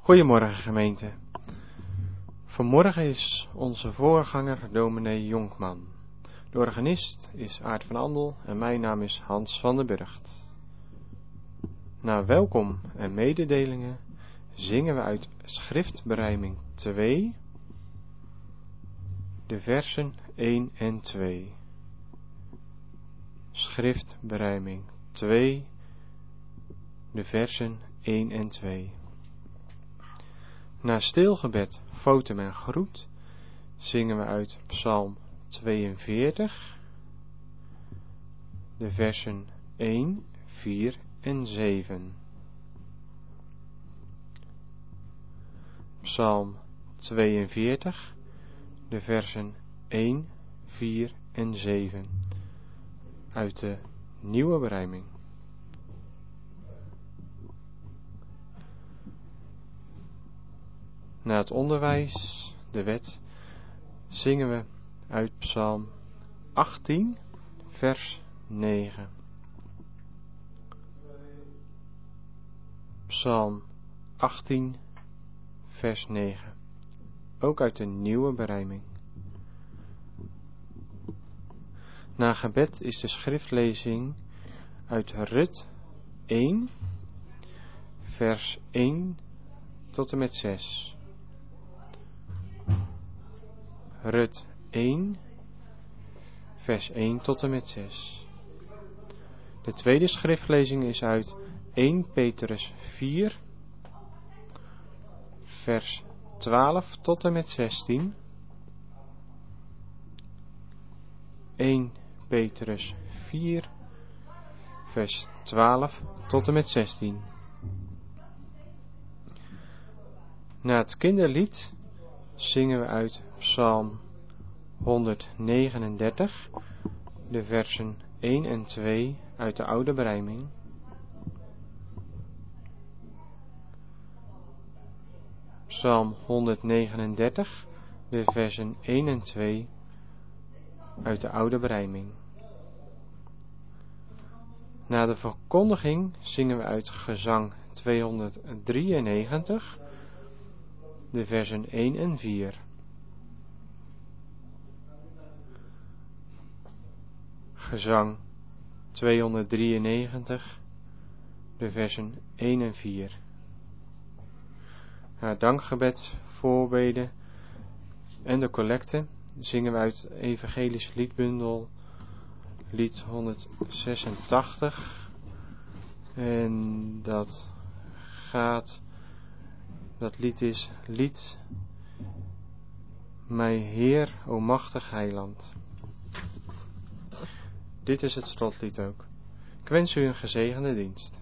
Goedemorgen gemeente. Vanmorgen is onze voorganger dominee Jonkman. De organist is Aart van Andel en mijn naam is Hans van der Burgt. Na welkom en mededelingen zingen we uit schriftberijming 2, de versen 1 en 2. Schriftberijming 2, de versen 1 en 2. Na stilgebed, fotum en groet zingen we uit Psalm 42, de versen 1, 4 en 7. Psalm 42, de versen 1, 4 en 7 uit de nieuwe berijming. Na het onderwijs, de wet, zingen we uit Psalm 18, vers 9. Psalm 18, vers 9. Ook uit de nieuwe berijming. Na gebed is de schriftlezing uit Rut 1, vers 1 tot en met 6. Rut 1, vers 1 tot en met 6. De tweede schriftlezing is uit 1 Petrus 4, vers 12 tot en met 16. 1 Petrus 4, vers 12 tot en met 16. Na het kinderlied zingen we uit Psalm 139, de versen 1 en 2 uit de oude berijming. Psalm 139, de versen 1 en 2 uit de oude berijming. Na de verkondiging zingen we uit Gezang 293, de versen 1 en 4. Gezang 293, de versen 1 en 4. Na het dankgebed, voorbeden en de collecte zingen we uit Evangelisch liedbundel lied 186. En dat lied is lied Mijn Heer, o machtig heiland. Dit is het slotlied ook. Ik wens u een gezegende dienst.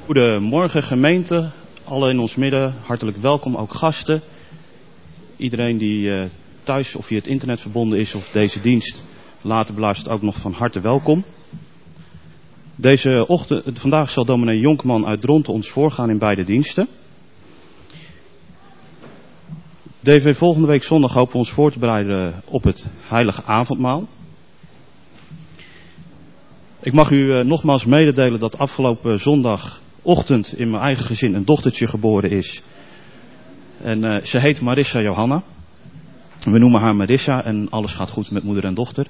Goedemorgen gemeente, allen in ons midden, hartelijk welkom, ook gasten. Iedereen die thuis of via het internet verbonden is of deze dienst later beluistert ook nog van harte welkom. Vandaag zal dominee Jonkman uit Dronten ons voorgaan in beide diensten. DV volgende week zondag hopen we ons voor te bereiden op het heilige avondmaal. Ik mag u nogmaals mededelen dat afgelopen zondagochtend in mijn eigen gezin een dochtertje geboren is. En ze heet Marissa Johanna. We noemen haar Marissa en alles gaat goed met moeder en dochter.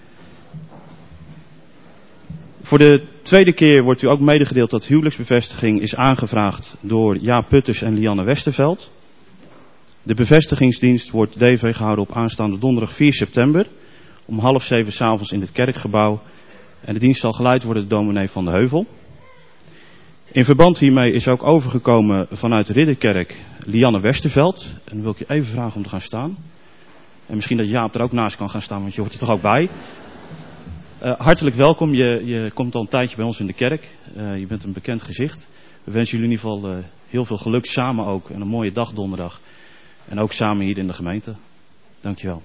Voor de tweede keer wordt u ook medegedeeld dat huwelijksbevestiging is aangevraagd door Jaap Putters en Lianne Westerveld. De bevestigingsdienst wordt DV gehouden op aanstaande donderdag 4 september om 6:30 s'avonds in het kerkgebouw. En de dienst zal geleid worden door dominee Van de Heuvel. In verband hiermee is ook overgekomen vanuit de Ridderkerk Lianne Westerveld. En dan wil ik je even vragen om te gaan staan. En misschien dat Jaap er ook naast kan gaan staan, want je hoort er toch ook bij. Hartelijk welkom, je komt al een tijdje bij ons in de kerk. Je bent een bekend gezicht. We wensen jullie in ieder geval heel veel geluk samen ook. En een mooie dag donderdag. En ook samen hier in de gemeente. Dankjewel.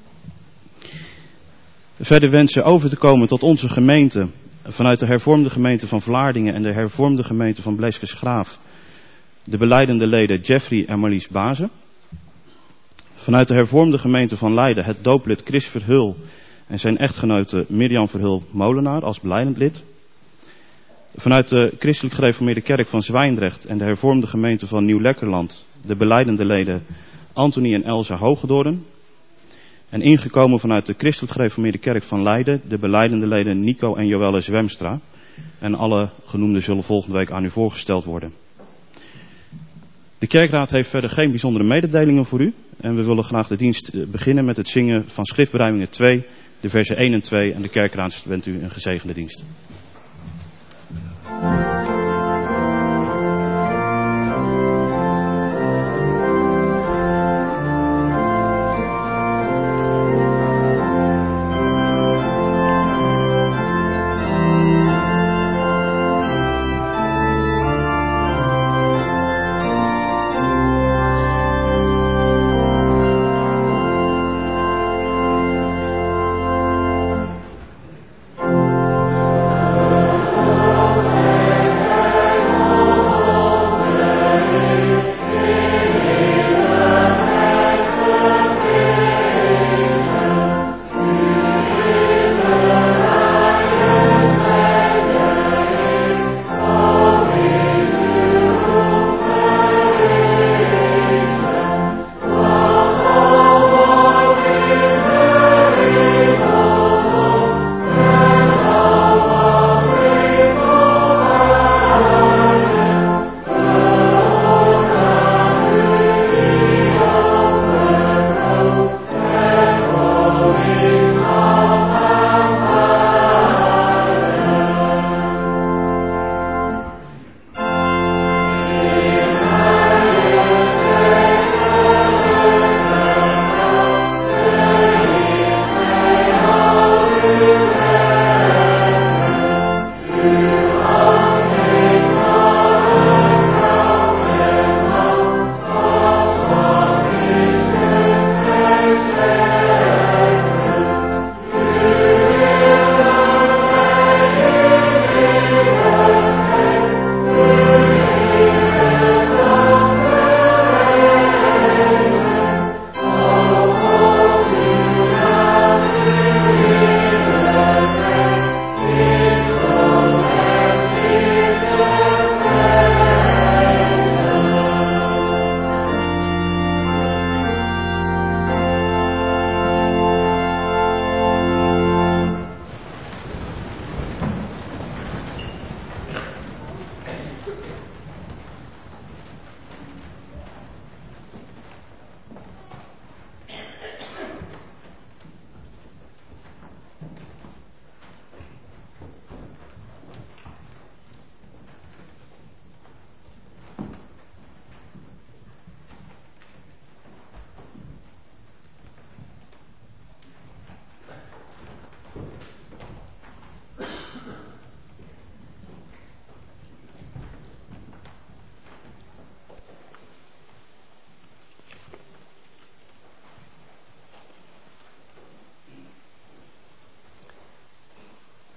Verder wensen over te komen tot onze gemeente. Vanuit de hervormde gemeente van Vlaardingen en de hervormde gemeente van Bleeskesgraaf. De belijdende leden Jeffrey en Marlies Bazen. Vanuit de hervormde gemeente van Leiden het dooplid Chris Verhul en zijn echtgenote Mirjam Verhul Molenaar als belijdend lid. Vanuit de christelijk gereformeerde kerk van Zwijndrecht en de hervormde gemeente van Nieuw-Lekkerland de belijdende leden Antonie en Elsa Hogedoorn. En ingekomen vanuit de christelijk gereformeerde kerk van Leiden de belijdende leden Nico en Joelle Zwemstra. En alle genoemden zullen volgende week aan u voorgesteld worden. De kerkraad heeft verder geen bijzondere mededelingen voor u. En we willen graag de dienst beginnen met het zingen van schriftberijmingen 2, de versen 1 en 2. En de kerkraad wenst u een gezegende dienst.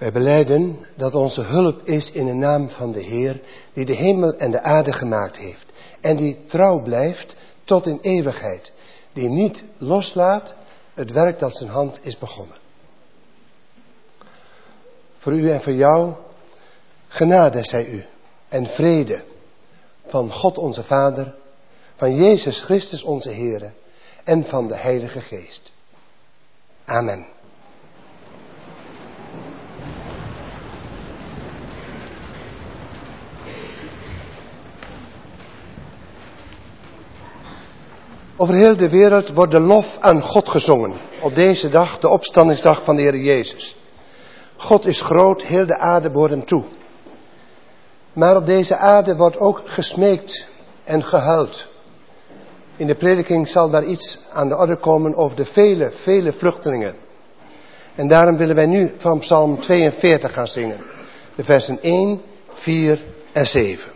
Wij belijden dat onze hulp is in de naam van de Heer, die de hemel en de aarde gemaakt heeft. En die trouw blijft tot in eeuwigheid. Die niet loslaat het werk dat zijn hand is begonnen. Voor u en voor jou, genade zij u en vrede van God onze Vader, van Jezus Christus onze Heer en van de Heilige Geest. Amen. Over heel de wereld wordt de lof aan God gezongen. Op deze dag, de opstandingsdag van de Heer Jezus. God is groot, heel de aarde behoort hem toe. Maar op deze aarde wordt ook gesmeekt en gehuild. In de prediking zal daar iets aan de orde komen over de vele vluchtelingen. En daarom willen wij nu van Psalm 42 gaan zingen. De versen 1, 4 en 7.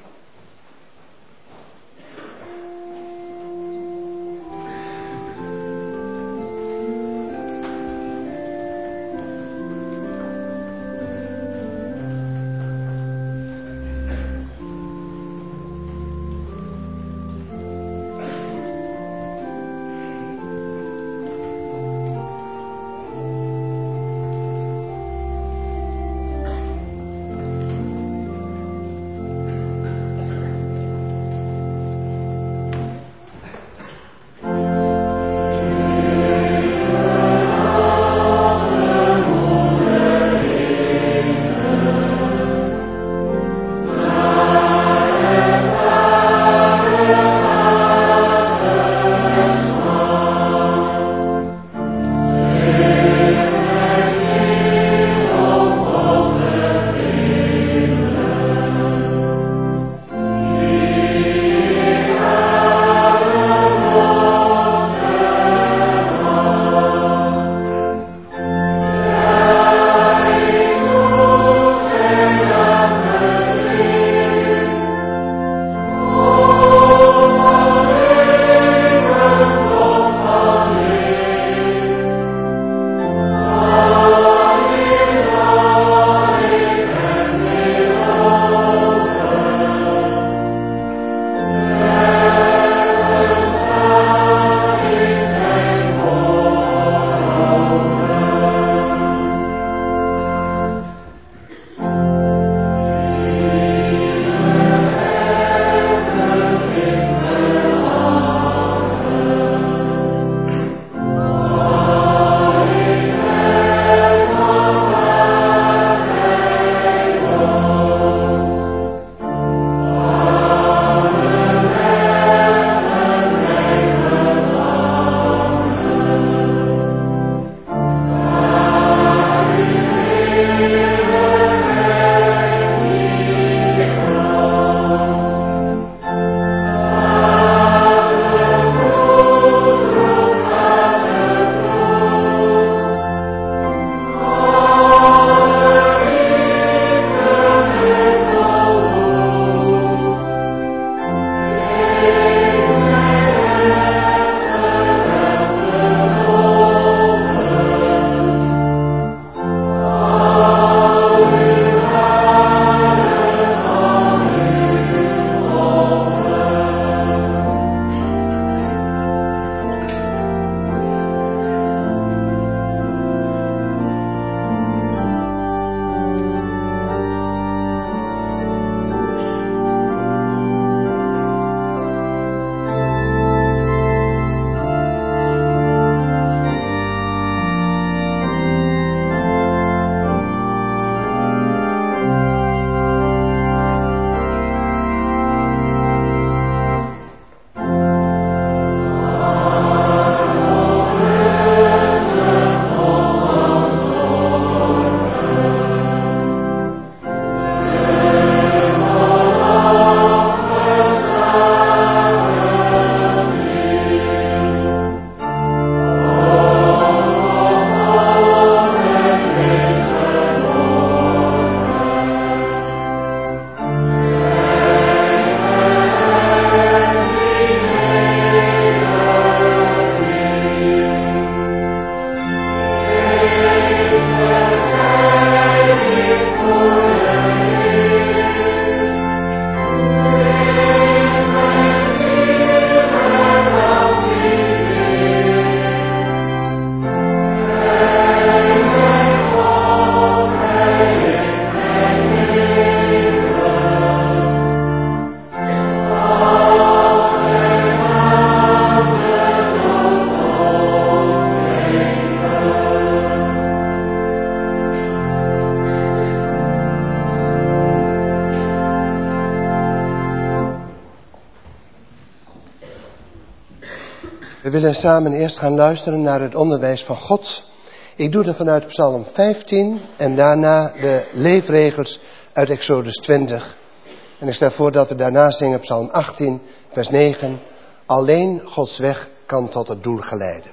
We willen samen eerst gaan luisteren naar het onderwijs van God. Ik doe dat vanuit Psalm 15 en daarna de leefregels uit Exodus 20. En ik stel voor dat we daarna zingen Psalm 18, vers 9. Alleen Gods weg kan tot het doel geleiden.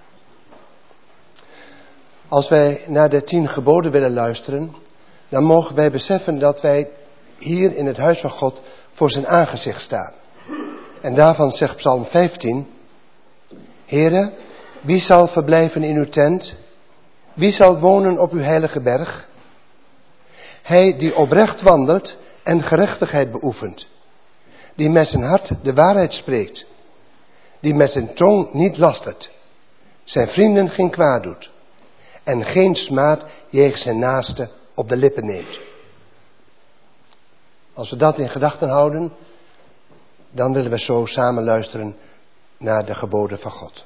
Als wij naar de 10 geboden willen luisteren, dan mogen wij beseffen dat wij hier in het huis van God voor zijn aangezicht staan. En daarvan zegt Psalm 15, Heere, wie zal verblijven in uw tent? Wie zal wonen op uw heilige berg? Hij die oprecht wandelt en gerechtigheid beoefent. Die met zijn hart de waarheid spreekt. Die met zijn tong niet lastert. Zijn vrienden geen kwaad doet. En geen smaad jegens zijn naaste op de lippen neemt. Als we dat in gedachten houden, dan willen we zo samen luisteren naar de geboden van God.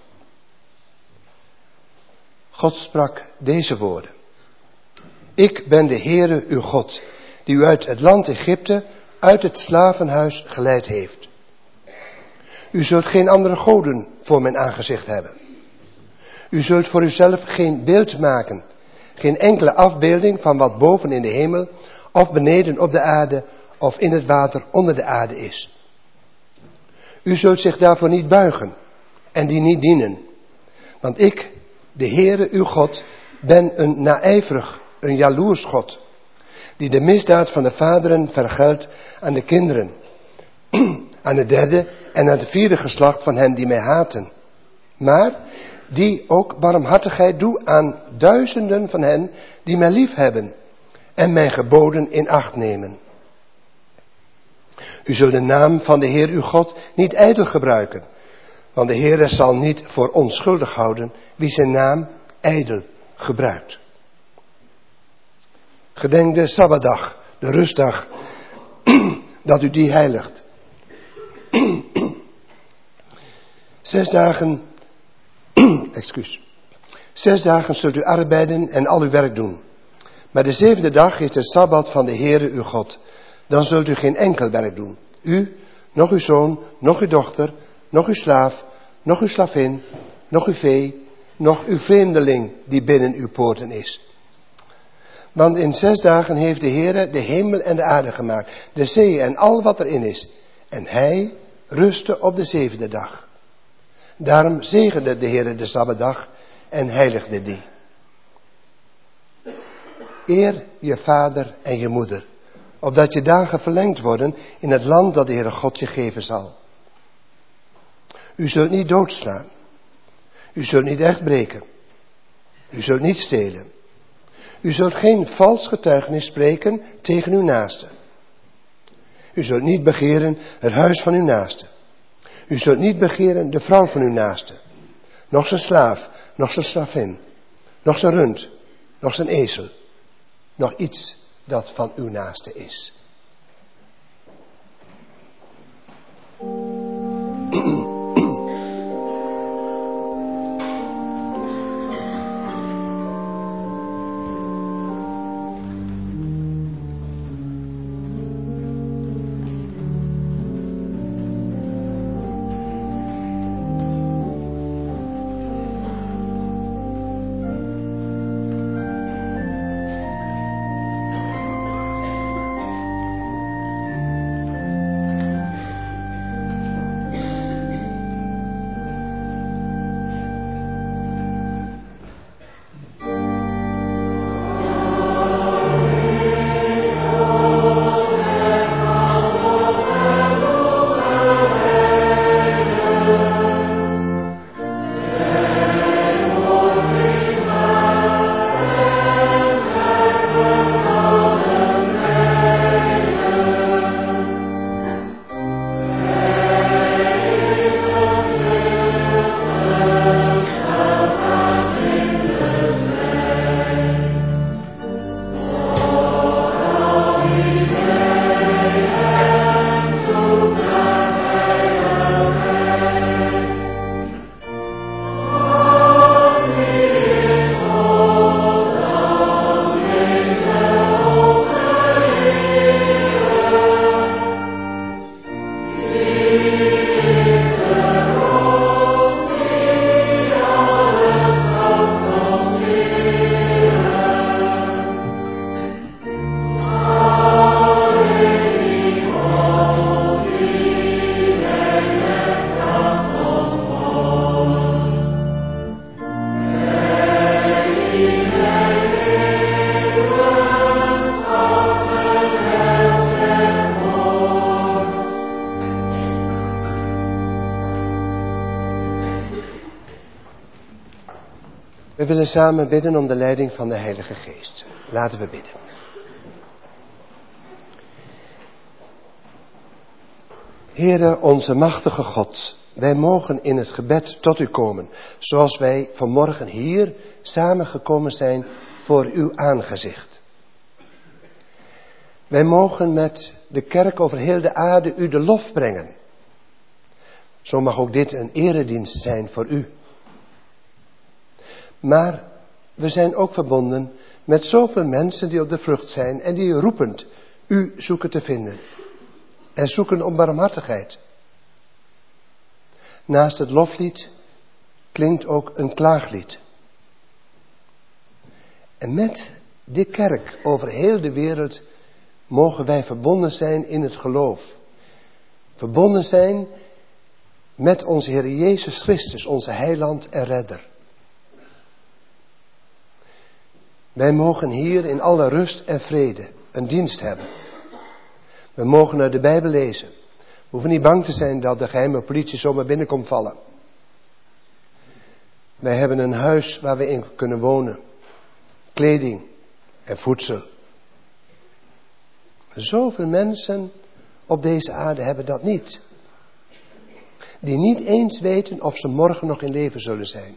God sprak deze woorden. Ik ben de Heere uw God, die u uit het land Egypte, uit het slavenhuis geleid heeft. U zult geen andere goden voor mijn aangezicht hebben. U zult voor uzelf geen beeld maken, geen enkele afbeelding van wat boven in de hemel, of beneden op de aarde, of in het water onder de aarde is. U zult zich daarvoor niet buigen en die niet dienen. Want ik, de Heere uw God, ben een naijverig, een jaloers God, die de misdaad van de vaderen vergeldt aan de kinderen, aan het derde en aan het vierde geslacht van hen die mij haten. Maar die ook barmhartigheid doe aan duizenden van hen die mij lief hebben en mijn geboden in acht nemen. U zult de naam van de Heer uw God niet ijdel gebruiken, want de Heer zal niet voor onschuldig houden wie zijn naam ijdel gebruikt. Gedenk de Sabbatdag, de rustdag, dat u die heiligt. 6 dagen, 6 dagen zult u arbeiden en al uw werk doen. Maar de 7e dag is de Sabbat van de Heere uw God. Dan zult u geen enkel werk doen. U, nog uw zoon, nog uw dochter, nog uw slaaf, nog uw slavin, nog uw vee, nog uw vreemdeling die binnen uw poorten is. Want in 6 dagen heeft de Heere de hemel en de aarde gemaakt, de zee en al wat erin is. En hij rustte op de 7e dag. Daarom zegende de Heere de Sabbatdag en heiligde die. Eer je vader en je moeder, opdat je dagen verlengd worden in het land dat de Heere God je geven zal. U zult niet doodslaan. U zult niet echt breken. U zult niet stelen. U zult geen vals getuigenis spreken tegen uw naaste. U zult niet begeren het huis van uw naaste. U zult niet begeren de vrouw van uw naaste. Nog zijn slaaf, nog zijn slavin. Nog zijn rund, nog zijn ezel. Nog iets dat van uw naaste is. We willen samen bidden om de leiding van de Heilige Geest. Laten we bidden. Heere, onze machtige God, wij mogen in het gebed tot u komen, zoals wij vanmorgen hier samengekomen zijn voor uw aangezicht. Wij mogen met de kerk over heel de aarde u de lof brengen. Zo mag ook dit een eredienst zijn voor u. Maar we zijn ook verbonden met zoveel mensen die op de vlucht zijn en die roepend u zoeken te vinden. En zoeken om barmhartigheid. Naast het loflied klinkt ook een klaaglied. En met die kerk over heel de wereld mogen wij verbonden zijn in het geloof. Verbonden zijn met onze Heer Jezus Christus, onze heiland en redder. Wij mogen hier in alle rust en vrede een dienst hebben. We mogen naar de Bijbel lezen. We hoeven niet bang te zijn dat de geheime politie zomaar binnenkomt vallen. Wij hebben een huis waar we in kunnen wonen. Kleding en voedsel. Zoveel mensen op deze aarde hebben dat niet. Die niet eens weten of ze morgen nog in leven zullen zijn.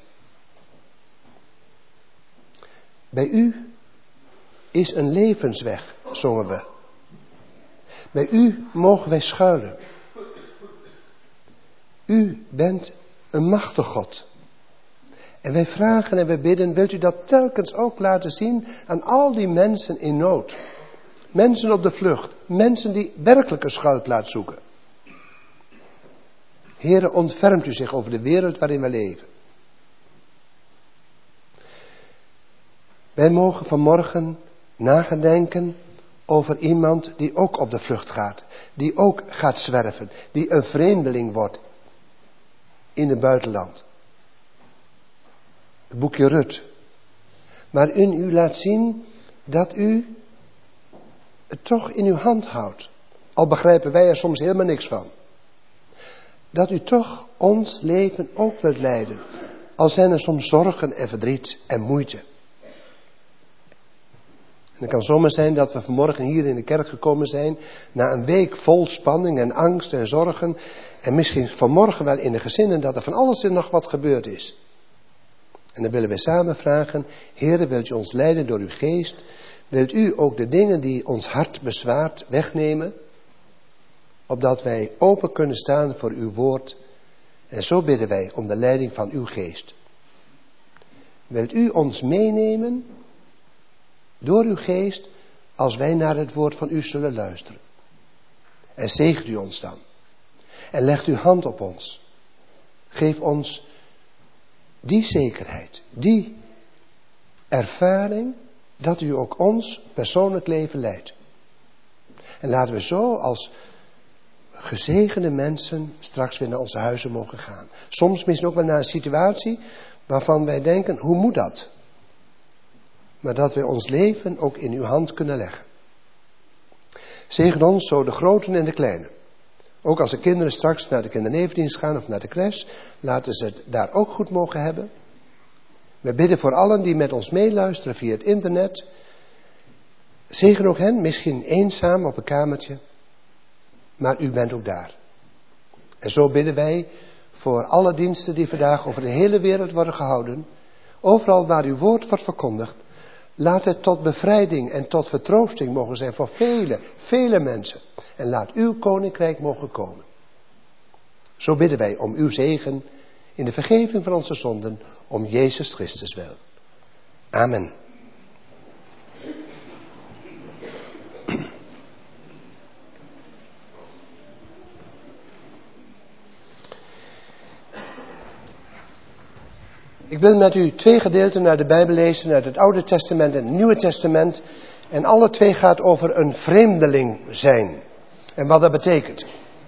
Bij u is een levensweg, zongen we. Bij u mogen wij schuilen. U bent een machtig God. En wij vragen en wij bidden, wilt u dat telkens ook laten zien aan al die mensen in nood. Mensen op de vlucht. Mensen die werkelijk een schuilplaats zoeken. Heere, ontfermt u zich over de wereld waarin we leven. Wij mogen vanmorgen nagedenken over iemand die ook op de vlucht gaat. Die ook gaat zwerven. Die een vreemdeling wordt in het buitenland. Het boekje Rut. Waarin u laat zien dat u het toch in uw hand houdt. Al begrijpen wij er soms helemaal niks van. Dat u toch ons leven ook wilt leiden. Al zijn er soms zorgen en verdriet en moeite. En het kan zomaar zijn dat we vanmorgen hier in de kerk gekomen zijn. Na een week vol spanning en angst en zorgen. En misschien vanmorgen wel in de gezinnen dat er van alles en nog wat gebeurd is. En dan willen wij samen vragen. Heere, wilt u ons leiden door uw geest? Wilt u ook de dingen die ons hart bezwaart wegnemen? Opdat wij open kunnen staan voor uw woord. En zo bidden wij om de leiding van uw geest. Wilt u ons meenemen door uw geest als wij naar het woord van u zullen luisteren. En zegent u ons dan. En legt uw hand op ons. Geef ons die zekerheid, die ervaring dat u ook ons persoonlijk leven leidt. En laten we zo als gezegende mensen straks weer naar onze huizen mogen gaan. Soms misschien ook wel naar een situatie waarvan wij denken, hoe moet dat? Maar dat wij ons leven ook in uw hand kunnen leggen. Zegen ons zo de groten en de kleinen. Ook als de kinderen straks naar de kindernevendienst gaan of naar de crash, laten ze het daar ook goed mogen hebben. We bidden voor allen die met ons meeluisteren via het internet. Zegen ook hen, misschien eenzaam op een kamertje. Maar u bent ook daar. En zo bidden wij voor alle diensten die vandaag over de hele wereld worden gehouden. Overal waar uw woord wordt verkondigd. Laat het tot bevrijding en tot vertroosting mogen zijn voor vele, vele mensen. En laat uw koninkrijk mogen komen. Zo bidden wij om uw zegen in de vergeving van onze zonden, om Jezus Christus wil. Amen. Ik wil met u 2 gedeelten uit de Bijbel lezen, uit het Oude Testament en het Nieuwe Testament. En alle 2 gaat over een vreemdeling zijn. En wat dat betekent.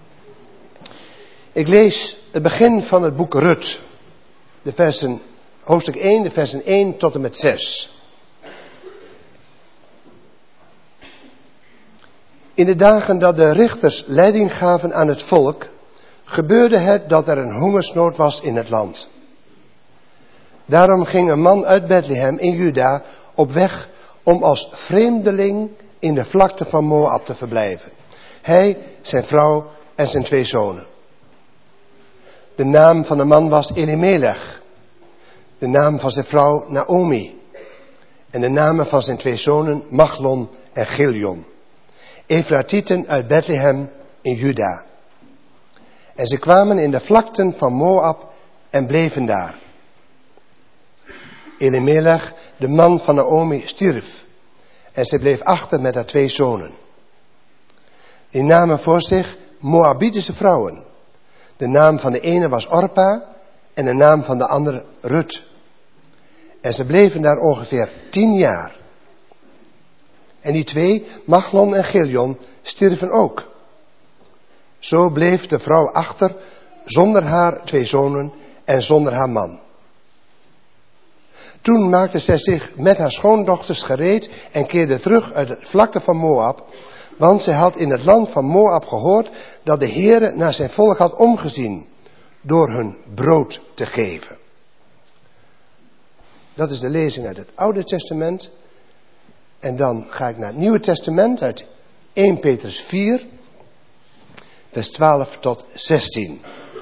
Ik lees het begin van het boek Rut. Hoofdstuk 1, de versen 1 tot en met 6. In de dagen dat de richters leiding gaven aan het volk, gebeurde het dat er een hongersnood was in het land. Daarom ging een man uit Bethlehem in Juda op weg om als vreemdeling in de vlakte van Moab te verblijven. Hij, zijn vrouw en zijn 2 zonen. De naam van de man was Elimelech. De naam van zijn vrouw Naomi. En de namen van zijn 2 zonen Machlon en Chilion. Efratieten uit Bethlehem in Juda. En ze kwamen in de vlakten van Moab en bleven daar. Elimelech, de man van Naomi, stierf. En ze bleef achter met haar 2 zonen. Die namen voor zich Moabitische vrouwen. De naam van de ene was Orpa en de naam van de andere Rut. En ze bleven daar ongeveer 10 jaar. En die 2, Machlon en Chilion, stierven ook. Zo bleef de vrouw achter, zonder haar 2 zonen en zonder haar man. Toen maakte zij zich met haar schoondochters gereed en keerde terug uit de vlakte van Moab, want zij had in het land van Moab gehoord dat de Heere naar zijn volk had omgezien, door hun brood te geven. Dat is de lezing uit het Oude Testament. En dan ga ik naar het Nieuwe Testament uit 1 Petrus 4, vers 12 tot 16.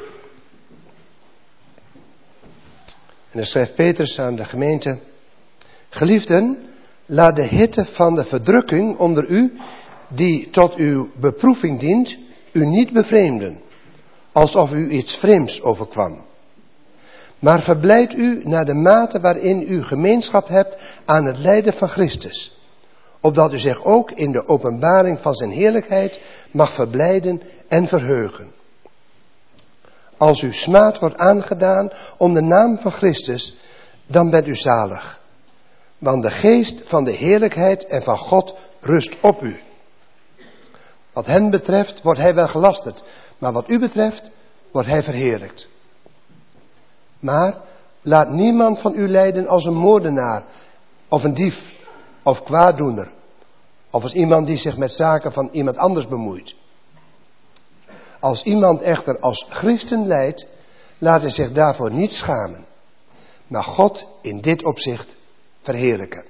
En dan schrijft Petrus aan de gemeente: Geliefden, laat de hitte van de verdrukking onder u, die tot uw beproeving dient, u niet bevreemden, alsof u iets vreemds overkwam. Maar verblijd u naar de mate waarin u gemeenschap hebt aan het lijden van Christus, opdat u zich ook in de openbaring van zijn heerlijkheid mag verblijden en verheugen. Als u smaad wordt aangedaan om de naam van Christus, dan bent u zalig. Want de geest van de heerlijkheid en van God rust op u. Wat hen betreft wordt hij wel gelasterd, maar wat u betreft wordt hij verheerlijkt. Maar laat niemand van u lijden als een moordenaar, of een dief, of kwaaddoener, of als iemand die zich met zaken van iemand anders bemoeit. Als iemand echter als christen lijdt, laat hij zich daarvoor niet schamen, maar God in dit opzicht verheerlijken.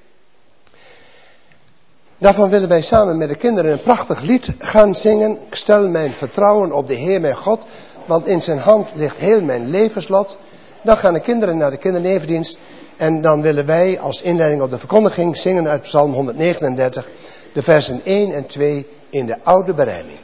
Daarvan willen wij samen met de kinderen een prachtig lied gaan zingen. Ik stel mijn vertrouwen op de Heer mijn God, want in zijn hand ligt heel mijn levenslot. Dan gaan de kinderen naar de kindernevendienst en dan willen wij als inleiding op de verkondiging zingen uit Psalm 139, de versen 1 en 2 in de oude berijming.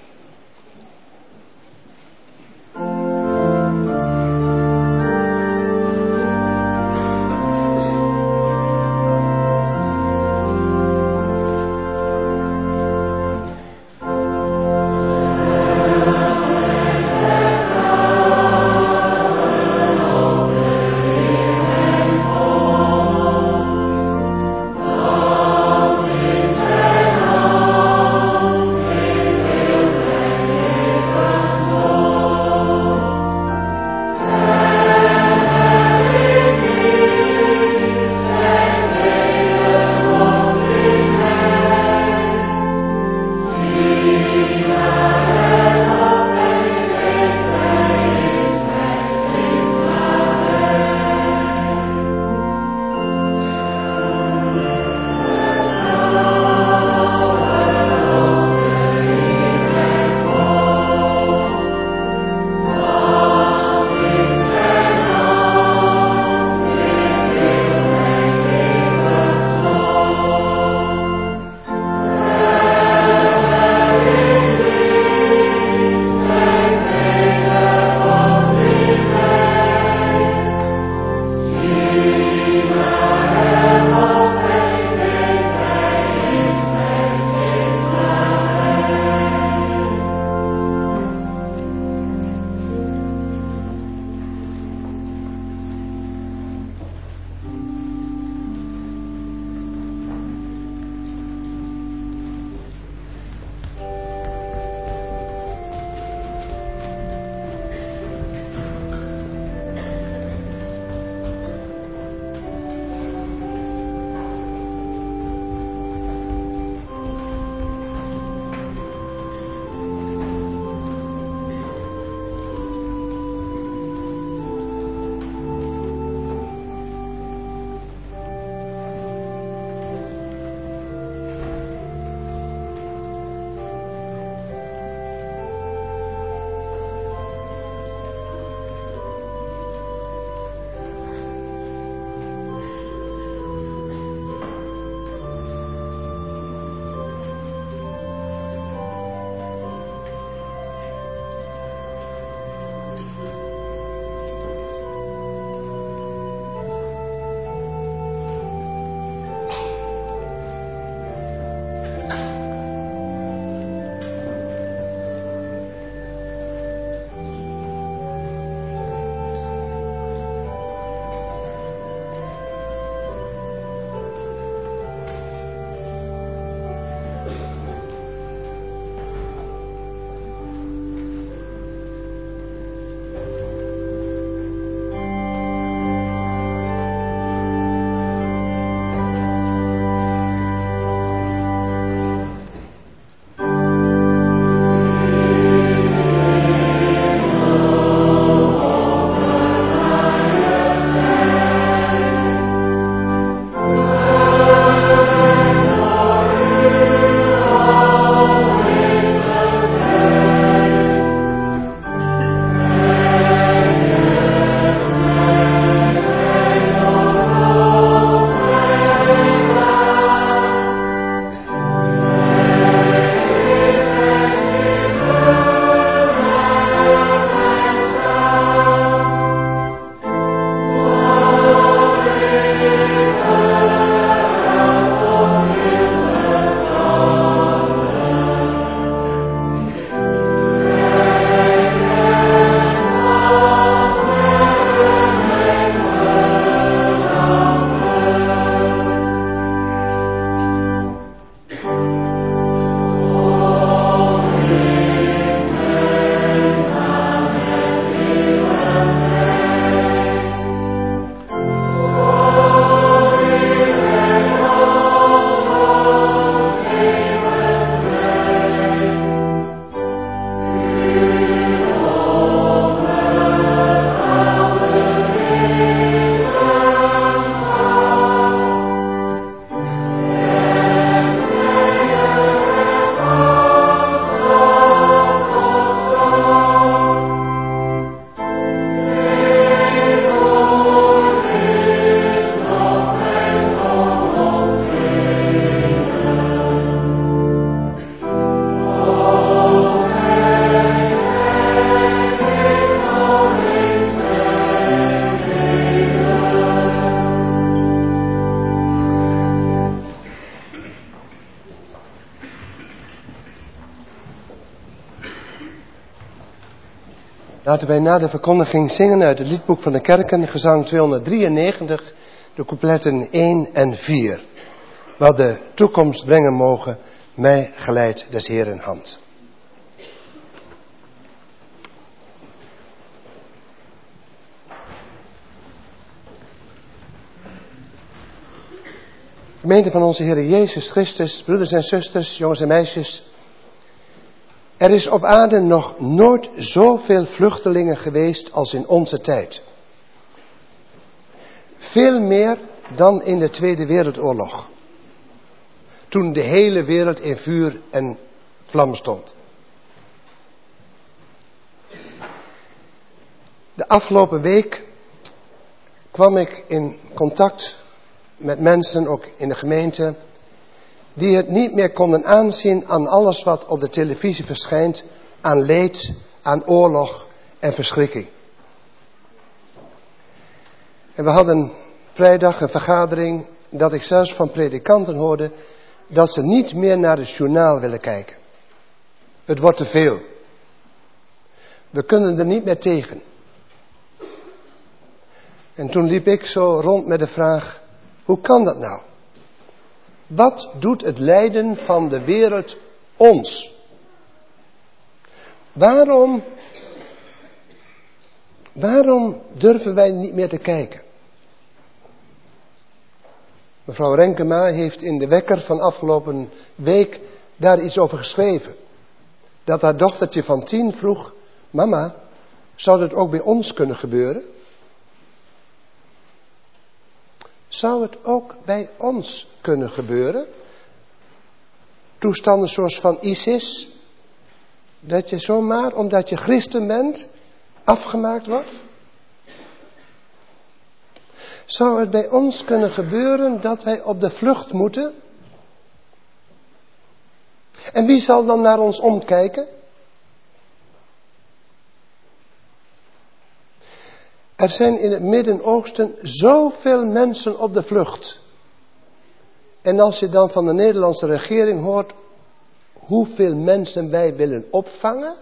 Laten wij na de verkondiging zingen uit het liedboek van de kerken, gezang 293, de coupletten 1 en 4. Wat de toekomst brengen mogen, mij geleidt des Heeren hand. Gemeente van onze Heer Jezus Christus, broeders en zusters, jongens en meisjes. Er is op aarde nog nooit zoveel vluchtelingen geweest als in onze tijd. Veel meer dan in de Tweede Wereldoorlog. Toen de hele wereld in vuur en vlam stond. De afgelopen week kwam ik in contact met mensen, ook in de gemeente, die het niet meer konden aanzien aan alles wat op de televisie verschijnt, aan leed, aan oorlog en verschrikking. En we hadden vrijdag een vergadering dat ik zelfs van predikanten hoorde dat ze niet meer naar het journaal willen kijken. Het wordt te veel. We kunnen er niet meer tegen. En toen liep ik zo rond met de vraag, hoe kan dat nou? Wat doet het lijden van de wereld ons? Waarom durven wij niet meer te kijken? Mevrouw Renkema heeft in de Wekker van afgelopen week daar iets over geschreven. Dat haar dochtertje van 10 vroeg, mama, zou dat ook bij ons kunnen gebeuren? Zou het ook bij ons kunnen gebeuren? Toestanden zoals van ISIS, dat je zomaar, omdat je christen bent, afgemaakt wordt? Zou het bij ons kunnen gebeuren dat wij op de vlucht moeten? En wie zal dan naar ons omkijken? Er zijn in het Midden-Oosten zoveel mensen op de vlucht. En als je dan van de Nederlandse regering hoort hoeveel mensen wij willen opvangen.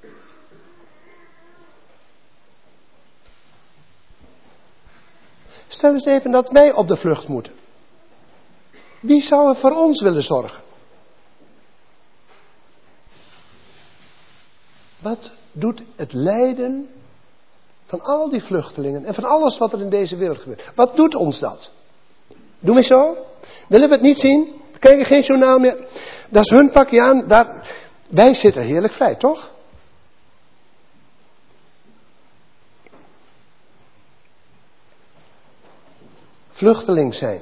Stel eens even dat wij op de vlucht moeten. Wie zou er voor ons willen zorgen? Wat doet het lijden van al die vluchtelingen en van alles wat er in deze wereld gebeurt? Wat doet ons dat? Doen we zo? Willen we het niet zien? We krijgen geen journaal meer. Dat is hun pakje aan. Wij zitten heerlijk vrij, toch? Vluchteling zijn.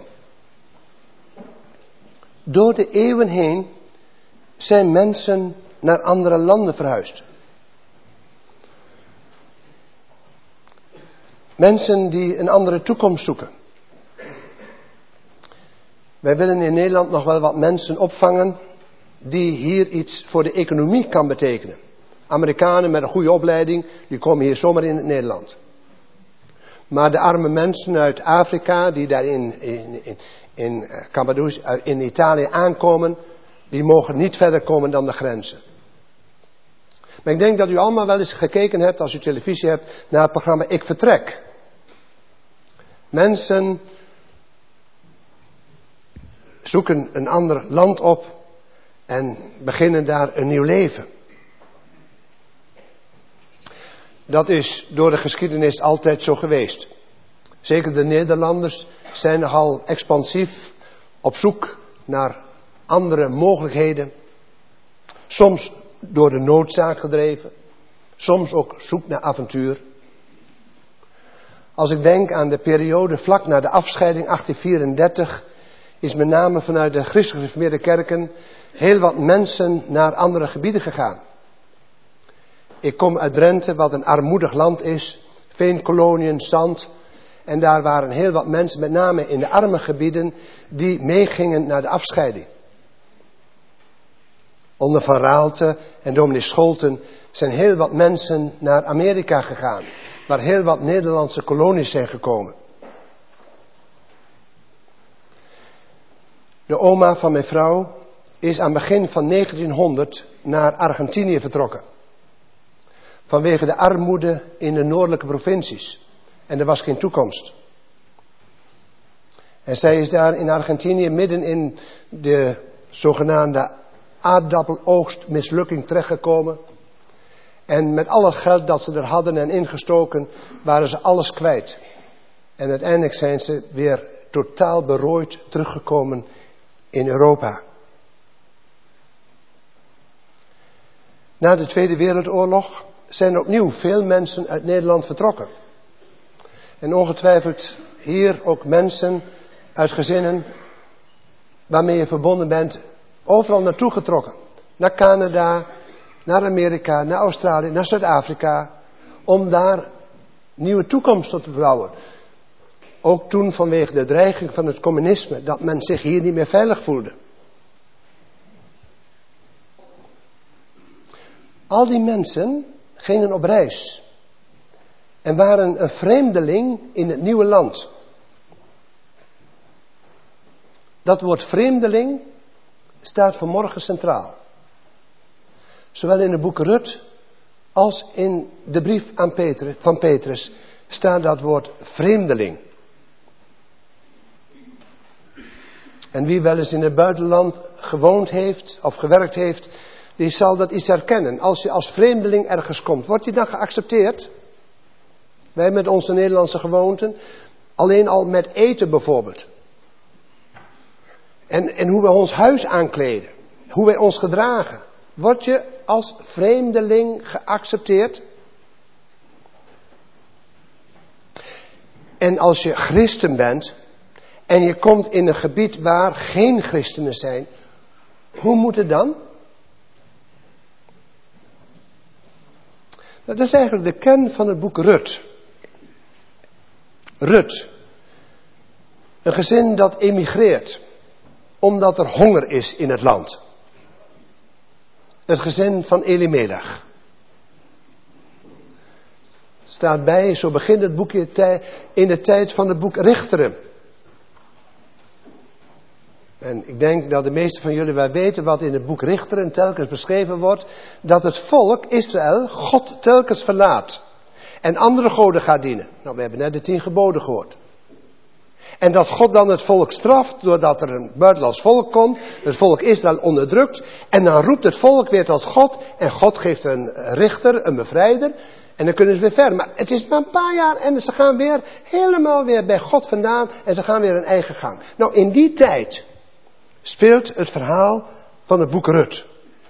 Door de eeuwen heen zijn mensen naar andere landen verhuisd. Mensen die een andere toekomst zoeken. Wij willen in Nederland nog wel wat mensen opvangen die hier iets voor de economie kan betekenen. Amerikanen met een goede opleiding, die komen hier zomaar in het Nederland. Maar de arme mensen uit Afrika die daar in Cappadocia, in Italië aankomen, die mogen niet verder komen dan de grenzen. Maar ik denk dat u allemaal wel eens gekeken hebt, als u televisie hebt, naar het programma Ik Vertrek. Mensen zoeken een ander land op en beginnen daar een nieuw leven. Dat is door de geschiedenis altijd zo geweest. Zeker de Nederlanders zijn nogal expansief op zoek naar andere mogelijkheden. Soms door de noodzaak gedreven. Soms ook zoek naar avontuur. Als ik denk aan de periode vlak na de afscheiding 1834... is met name vanuit de christelijk gereformeerde kerken heel wat mensen naar andere gebieden gegaan. Ik kom uit Drenthe, wat een armoedig land is. Veenkoloniën, zand. En daar waren heel wat mensen, met name in de arme gebieden, die meegingen naar de afscheiding. Onder Van Raalte en dominee Scholten zijn heel wat mensen naar Amerika gegaan. Waar heel wat Nederlandse kolonies zijn gekomen. De oma van mijn vrouw is aan het begin van 1900 naar Argentinië vertrokken. vanwege de armoede in de noordelijke provincies. En er was geen toekomst. En zij is daar in Argentinië midden in de zogenaamde aardappeloogstmislukking terechtgekomen. En met al het geld dat ze er hadden en ingestoken, waren ze alles kwijt. En uiteindelijk zijn ze weer totaal berooid teruggekomen in Europa. Na de Tweede Wereldoorlog zijn opnieuw veel mensen uit Nederland vertrokken. En ongetwijfeld hier ook mensen uit gezinnen waarmee je verbonden bent, overal naartoe getrokken. Naar Canada, naar Amerika, naar Australië, naar Zuid-Afrika. Om daar nieuwe toekomsten te bouwen. Ook toen vanwege de dreiging van het communisme, dat men zich hier niet meer veilig voelde. Al die mensen gingen op reis. En waren een vreemdeling in het nieuwe land. Dat woord vreemdeling staat vanmorgen centraal. Zowel in het boek Rut als in de brief van Petrus staat dat woord vreemdeling. En wie wel eens in het buitenland gewoond heeft of gewerkt heeft, die zal dat iets herkennen. Als je als vreemdeling ergens komt, wordt die dan geaccepteerd? Wij met onze Nederlandse gewoonten, alleen al met eten bijvoorbeeld. En hoe wij ons huis aankleden, hoe wij ons gedragen. Word je als vreemdeling geaccepteerd? En als je christen bent en je komt in een gebied waar geen christenen zijn, hoe moet het dan? Nou, dat is eigenlijk de kern van het boek Rut. Rut. Een gezin dat emigreert, omdat er honger is in het land. Het gezin van Elimelech. Staat bij, zo begint het boekje in de tijd van het boek Richteren. En ik denk dat de meesten van jullie wel weten wat in het boek Richteren telkens beschreven wordt. Dat het volk Israël God telkens verlaat. En andere goden gaat dienen. Nou, we hebben net de 10 geboden gehoord. En dat God dan het volk straft doordat er een buitenlands volk komt. Het volk Israël onderdrukt. En dan roept het volk weer tot God. En God geeft een richter, een bevrijder. En dan kunnen ze weer verder. Maar het is maar een paar jaar en ze gaan weer helemaal weer bij God vandaan. En ze gaan weer hun eigen gang. Nou, in die tijd speelt het verhaal van het boek Rut.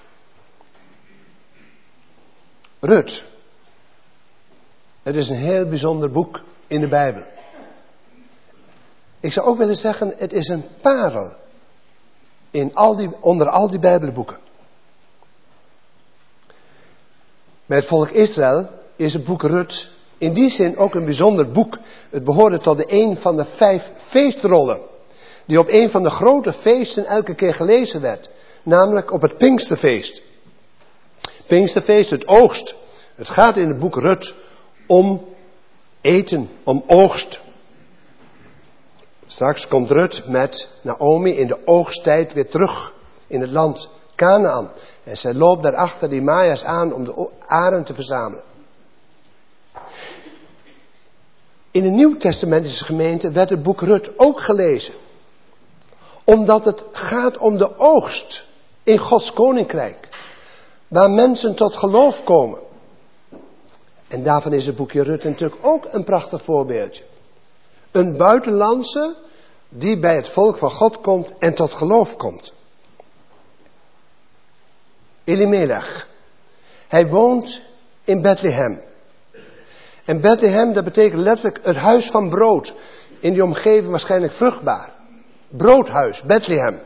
Rut. Het is een heel bijzonder boek in de Bijbel. Ik zou ook willen zeggen, het is een parel onder al die Bijbelboeken. Bij het volk Israël is het boek Rut in die zin ook een bijzonder boek. Het behoorde tot een van de 5 feestrollen die op een van de grote feesten elke keer gelezen werd. Namelijk op het Pinksterfeest. Pinksterfeest, het oogst. Het gaat in het boek Rut om eten, om oogst. Straks komt Rut met Naomi in de oogsttijd weer terug in het land Kanaan. En zij loopt daarachter die Maaiers aan om de aren te verzamelen. In de Nieuwtestamentische gemeente werd het boek Rut ook gelezen. Omdat het gaat om de oogst in Gods koninkrijk. Waar mensen tot geloof komen. En daarvan is het boekje Rut natuurlijk ook een prachtig voorbeeldje. Een buitenlandse die bij het volk van God komt en tot geloof komt. Elimelech. Hij woont in Bethlehem. En Bethlehem, dat betekent letterlijk het huis van brood. In die omgeving waarschijnlijk vruchtbaar. Broodhuis, Bethlehem.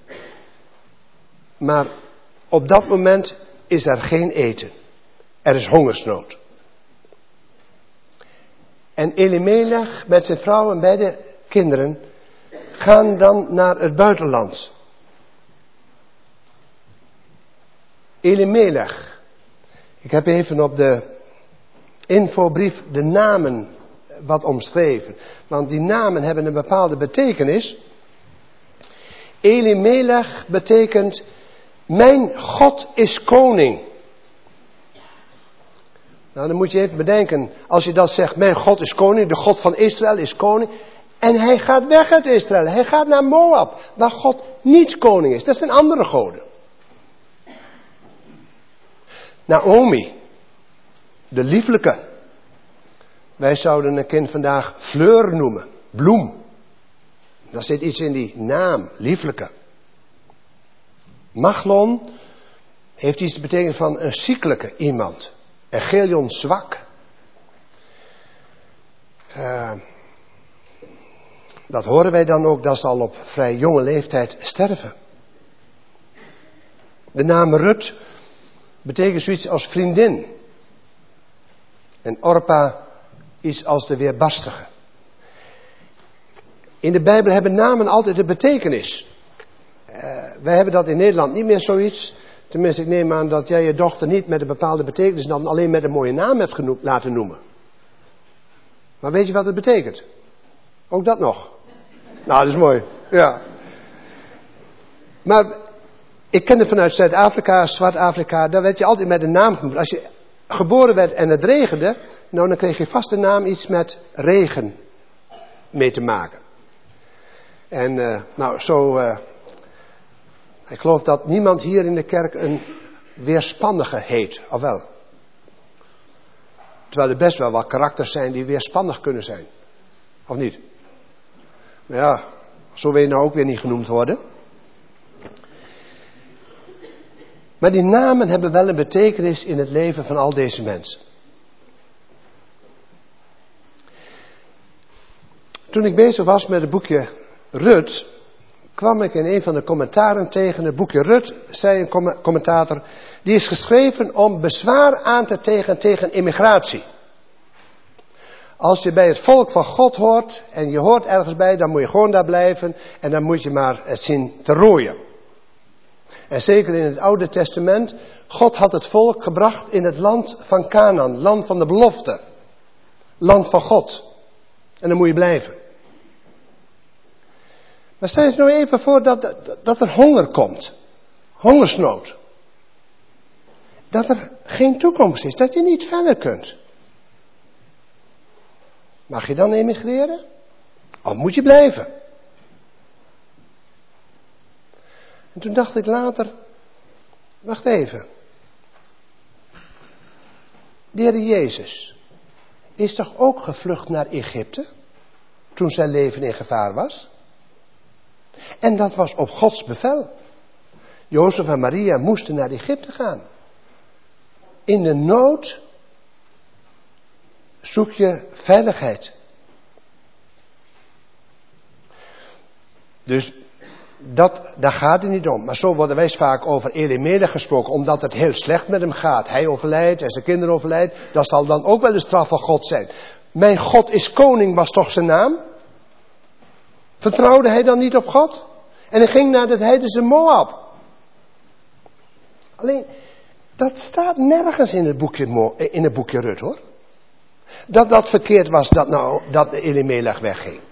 Maar op dat moment is er geen eten. Er is hongersnood. En Elimelech met zijn vrouw en beide kinderen gaan dan naar het buitenland. Elimelech. Ik heb even op de infobrief de namen wat omschreven. Want die namen hebben een bepaalde betekenis. Elimelech betekent: mijn God is koning. Nou, dan moet je even bedenken, als je dat zegt, mijn God is koning, de God van Israël is koning. En hij gaat weg uit Israël, hij gaat naar Moab, waar God niet koning is. Dat zijn andere goden. Naomi, de lieflijke. Wij zouden een kind vandaag Fleur noemen, bloem. Daar zit iets in die naam, lieflijke. Maglon heeft iets te betekenen van een ziekelijke iemand. En Gelion zwak. Dat horen wij dan ook, dat ze al op vrij jonge leeftijd sterven. De naam Rut betekent zoiets als vriendin. En Orpa iets als de weerbarstige. In de Bijbel hebben namen altijd een betekenis. Wij hebben dat in Nederland niet meer zoiets. Tenminste, ik neem aan dat jij je dochter niet met een bepaalde betekenis dan alleen met een mooie naam hebt laten noemen. Maar weet je wat het betekent? Ook dat nog. Nou, dat is mooi. Ja. Maar ik ken het vanuit Zuid-Afrika, Zwart-Afrika, daar werd je altijd met een naam genoemd. Als je geboren werd en het regende, nou dan kreeg je vast de naam iets met regen mee te maken. En ik geloof dat niemand hier in de kerk een weerspannige heet, of wel? Terwijl er best wel wat karakters zijn die weerspannig kunnen zijn. Of niet? Ja, zo wil je nou ook weer niet genoemd worden. Maar die namen hebben wel een betekenis in het leven van al deze mensen. Toen ik bezig was met het boekje Rut, kwam ik in een van de commentaren tegen het boekje Rut, zei een commentator, die is geschreven om bezwaar aan te tegen immigratie. Als je bij het volk van God hoort en je hoort ergens bij, dan moet je gewoon daar blijven en dan moet je maar het zien te rooien. En zeker in het Oude Testament, God had het volk gebracht in het land van Canaan, land van de belofte, land van God. En dan moet je blijven. Maar stel je nou even voor dat er honger komt. Hongersnood. Dat er geen toekomst is. Dat je niet verder kunt. Mag je dan emigreren? Of moet je blijven? En toen dacht ik later. Wacht even. De Heer Jezus is toch ook gevlucht naar Egypte? Toen zijn leven in gevaar was? En dat was op Gods bevel. Jozef en Maria moesten naar Egypte gaan. In de nood zoek je veiligheid. Dus daar gaat het niet om. Maar zo worden wij vaak over Elimelech gesproken, omdat het heel slecht met hem gaat. Hij overlijdt en zijn kinderen overlijden. Dat zal dan ook wel de straf van God zijn. Mijn God is koning was toch zijn naam? Vertrouwde hij dan niet op God? En hij ging naar het heidense Moab. Alleen, dat staat nergens in het boekje Rut, hoor. Dat verkeerd was dat Elimelech wegging.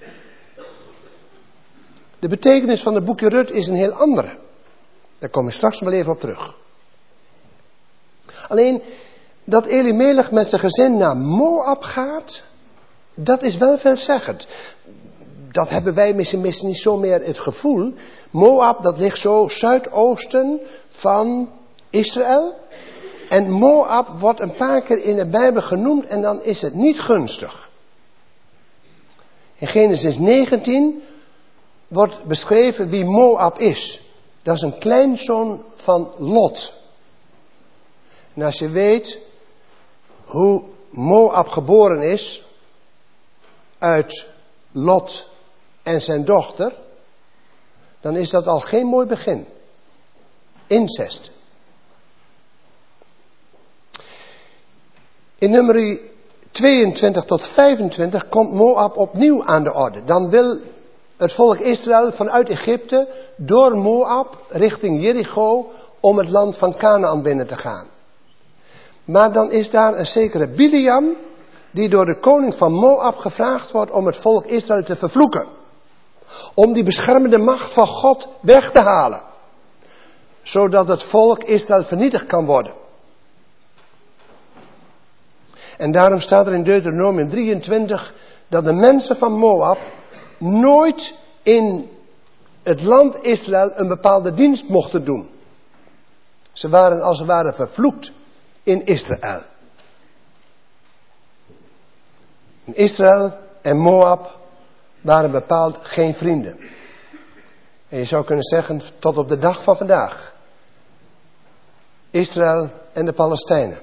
De betekenis van het boekje Rut is een heel andere. Daar kom ik straks wel even op terug. Alleen, dat Elimelech met zijn gezin naar Moab gaat, dat is wel veelzeggend. Dat hebben wij misschien niet zo meer het gevoel. Moab, dat ligt zo zuidoosten van Israël. En Moab wordt een paar keer in de Bijbel genoemd en dan is het niet gunstig. In Genesis 19 wordt beschreven wie Moab is. Dat is een kleinzoon van Lot. En als je weet hoe Moab geboren is uit Lot en zijn dochter, dan is dat al geen mooi begin. Incest. In nummer 22 tot 25 komt Moab opnieuw aan de orde. Dan wil het volk Israël vanuit Egypte door Moab richting Jericho om het land van Canaan binnen te gaan. Maar dan is daar een zekere Biliam die door de koning van Moab gevraagd wordt om het volk Israël te vervloeken. Om die beschermende macht van God weg te halen. Zodat het volk Israël vernietigd kan worden. En daarom staat er in Deuteronomium 23 dat de mensen van Moab nooit in het land Israël een bepaalde dienst mochten doen. Ze waren als het ware vervloekt in Israël. In Israël en Moab waren bepaald geen vrienden. En je zou kunnen zeggen tot op de dag van vandaag. Israël en de Palestijnen.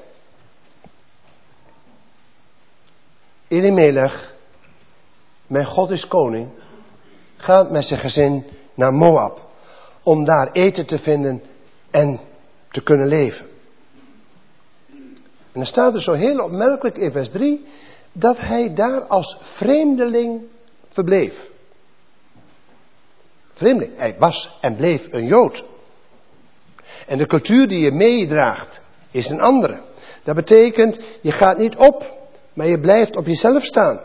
Elimelech, mijn God is koning, gaat met zijn gezin naar Moab. Om daar eten te vinden en te kunnen leven. En dan staat er zo heel opmerkelijk in vers 3 dat hij daar als vreemdeling verbleef. Vreemdeling, hij was en bleef een Jood. En de cultuur die je meedraagt is een andere. Dat betekent, je gaat niet op, maar je blijft op jezelf staan.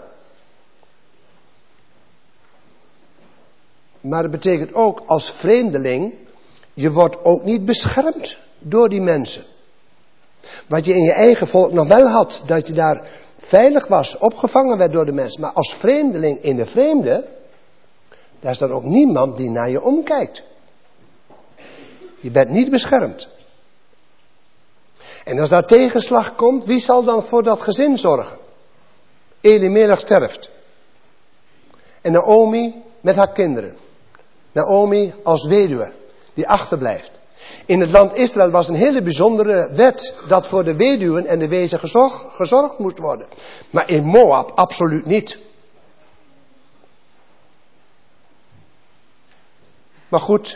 Maar dat betekent ook als vreemdeling, je wordt ook niet beschermd door die mensen. Wat je in je eigen volk nog wel had, dat je daar veilig was, opgevangen werd door de mensen. Maar als vreemdeling in de vreemde, daar is dan ook niemand die naar je omkijkt. Je bent niet beschermd. En als daar tegenslag komt, wie zal dan voor dat gezin zorgen? Elimelech sterft. En Naomi met haar kinderen. Naomi als weduwe, die achterblijft. In het land Israël was een hele bijzondere wet dat voor de weduwen en de wezen gezorgd moest worden. Maar in Moab absoluut niet. Maar goed,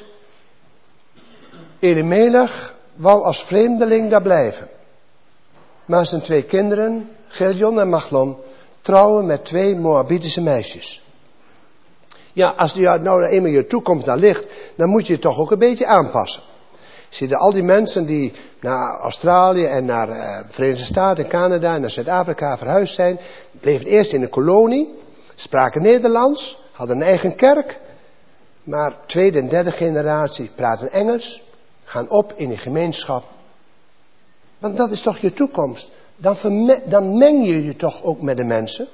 Elimelech wou als vreemdeling daar blijven. Maar zijn 2 kinderen, Giljon en Machlon, trouwen met 2 Moabitische meisjes. Ja, als nou eenmaal je toekomst daar ligt, dan moet je je toch ook een beetje aanpassen. Zie je al die mensen die naar Australië en naar de Verenigde Staten en Canada en naar Zuid-Afrika verhuisd zijn, bleven eerst in een kolonie, spraken Nederlands, hadden een eigen kerk, maar 2e en 3e generatie praten Engels, gaan op in die gemeenschap. Want dat is toch je toekomst. Dan meng je je toch ook met de mensen.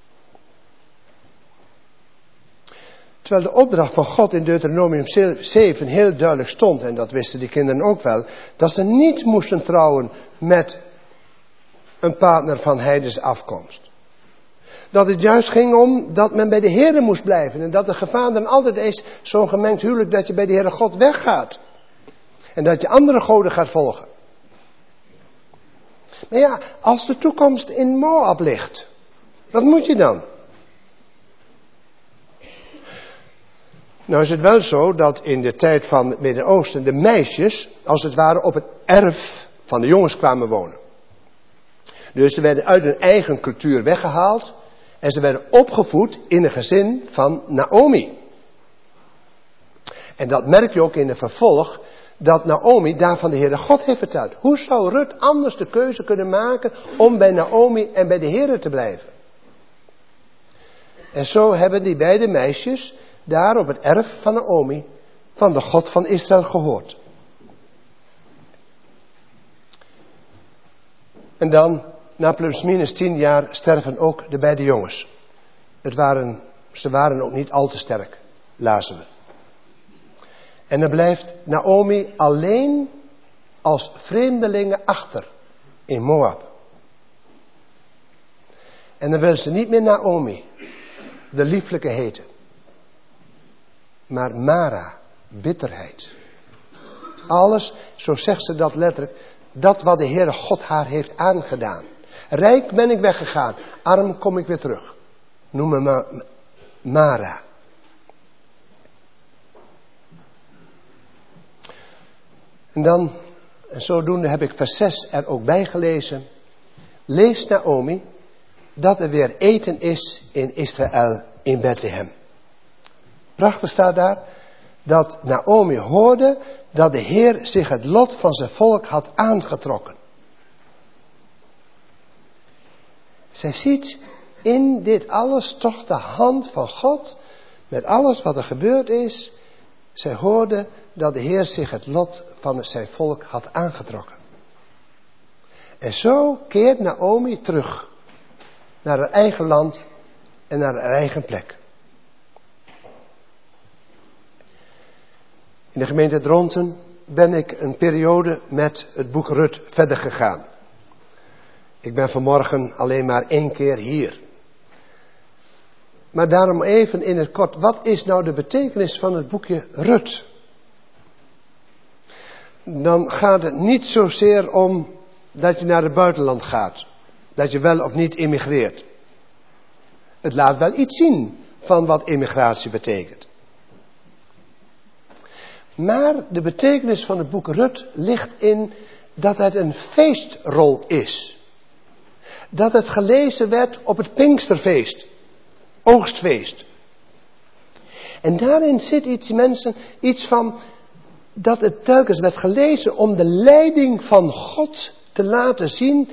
Terwijl de opdracht van God in Deuteronomium 7 heel duidelijk stond, en dat wisten die kinderen ook wel, dat ze niet moesten trouwen met een partner van heidense afkomst. Dat het juist ging om dat men bij de Heere moest blijven. En dat de gevaar dan altijd is, zo'n gemengd huwelijk, dat je bij de Heere God weggaat. En dat je andere goden gaat volgen. Maar ja, als de toekomst in Moab ligt, wat moet je dan? Nou is het wel zo dat in de tijd van het Midden-Oosten de meisjes, als het ware, op het erf van de jongens kwamen wonen. Dus ze werden uit hun eigen cultuur weggehaald en ze werden opgevoed in een gezin van Naomi. En dat merk je ook in de vervolg, dat Naomi daar van de Heere God heeft verteld. Hoe zou Rut anders de keuze kunnen maken om bij Naomi en bij de Heere te blijven? En zo hebben die beide meisjes daar op het erf van Naomi van de God van Israël gehoord. En dan, na plusminus 10 jaar, sterven ook de beide jongens. Ze waren ook niet al te sterk, lazen we. En dan blijft Naomi alleen als vreemdelinge achter in Moab. En dan wil ze niet meer Naomi, de lieflijke heten. Maar Mara, bitterheid. Alles, zo zegt ze dat letterlijk, dat wat de Heere God haar heeft aangedaan. Rijk ben ik weggegaan, arm kom ik weer terug. Noem me Mara. En dan, en zodoende heb ik vers 6 er ook bij gelezen. Lees Naomi dat er weer eten is in Israël in Bethlehem. Prachtig staat daar dat Naomi hoorde dat de Heer zich het lot van zijn volk had aangetrokken. Zij ziet in dit alles toch de hand van God met alles wat er gebeurd is. Zij hoorde dat de Heer zich het lot van zijn volk had aangetrokken. En zo keert Naomi terug naar haar eigen land en naar haar eigen plek. In de gemeente Dronten ben ik een periode met het boek Rut verder gegaan. Ik ben vanmorgen alleen maar 1 keer hier. Maar daarom even in het kort, wat is nou de betekenis van het boekje Rut? Dan gaat het niet zozeer om dat je naar het buitenland gaat. Dat je wel of niet immigreert. Het laat wel iets zien van wat immigratie betekent. Maar de betekenis van het boek Rut ligt in dat het een feestrol is. Dat het gelezen werd op het Pinksterfeest. Oogstfeest. En daarin zit iets van dat het telkens werd gelezen om de leiding van God te laten zien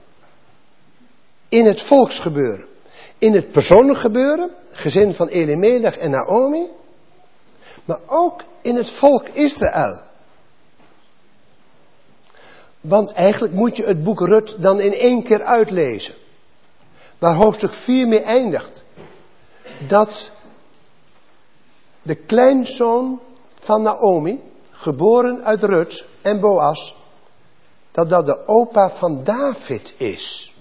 in het volksgebeuren. In het persoonlijk gebeuren, gezin van Elimelech en Naomi, maar ook in het volk Israël. Want eigenlijk moet je het boek Rut dan in 1 keer uitlezen. Waar hoofdstuk 4 mee eindigt. Dat de kleinzoon van Naomi, geboren uit Rut en Boas, dat de opa van David is.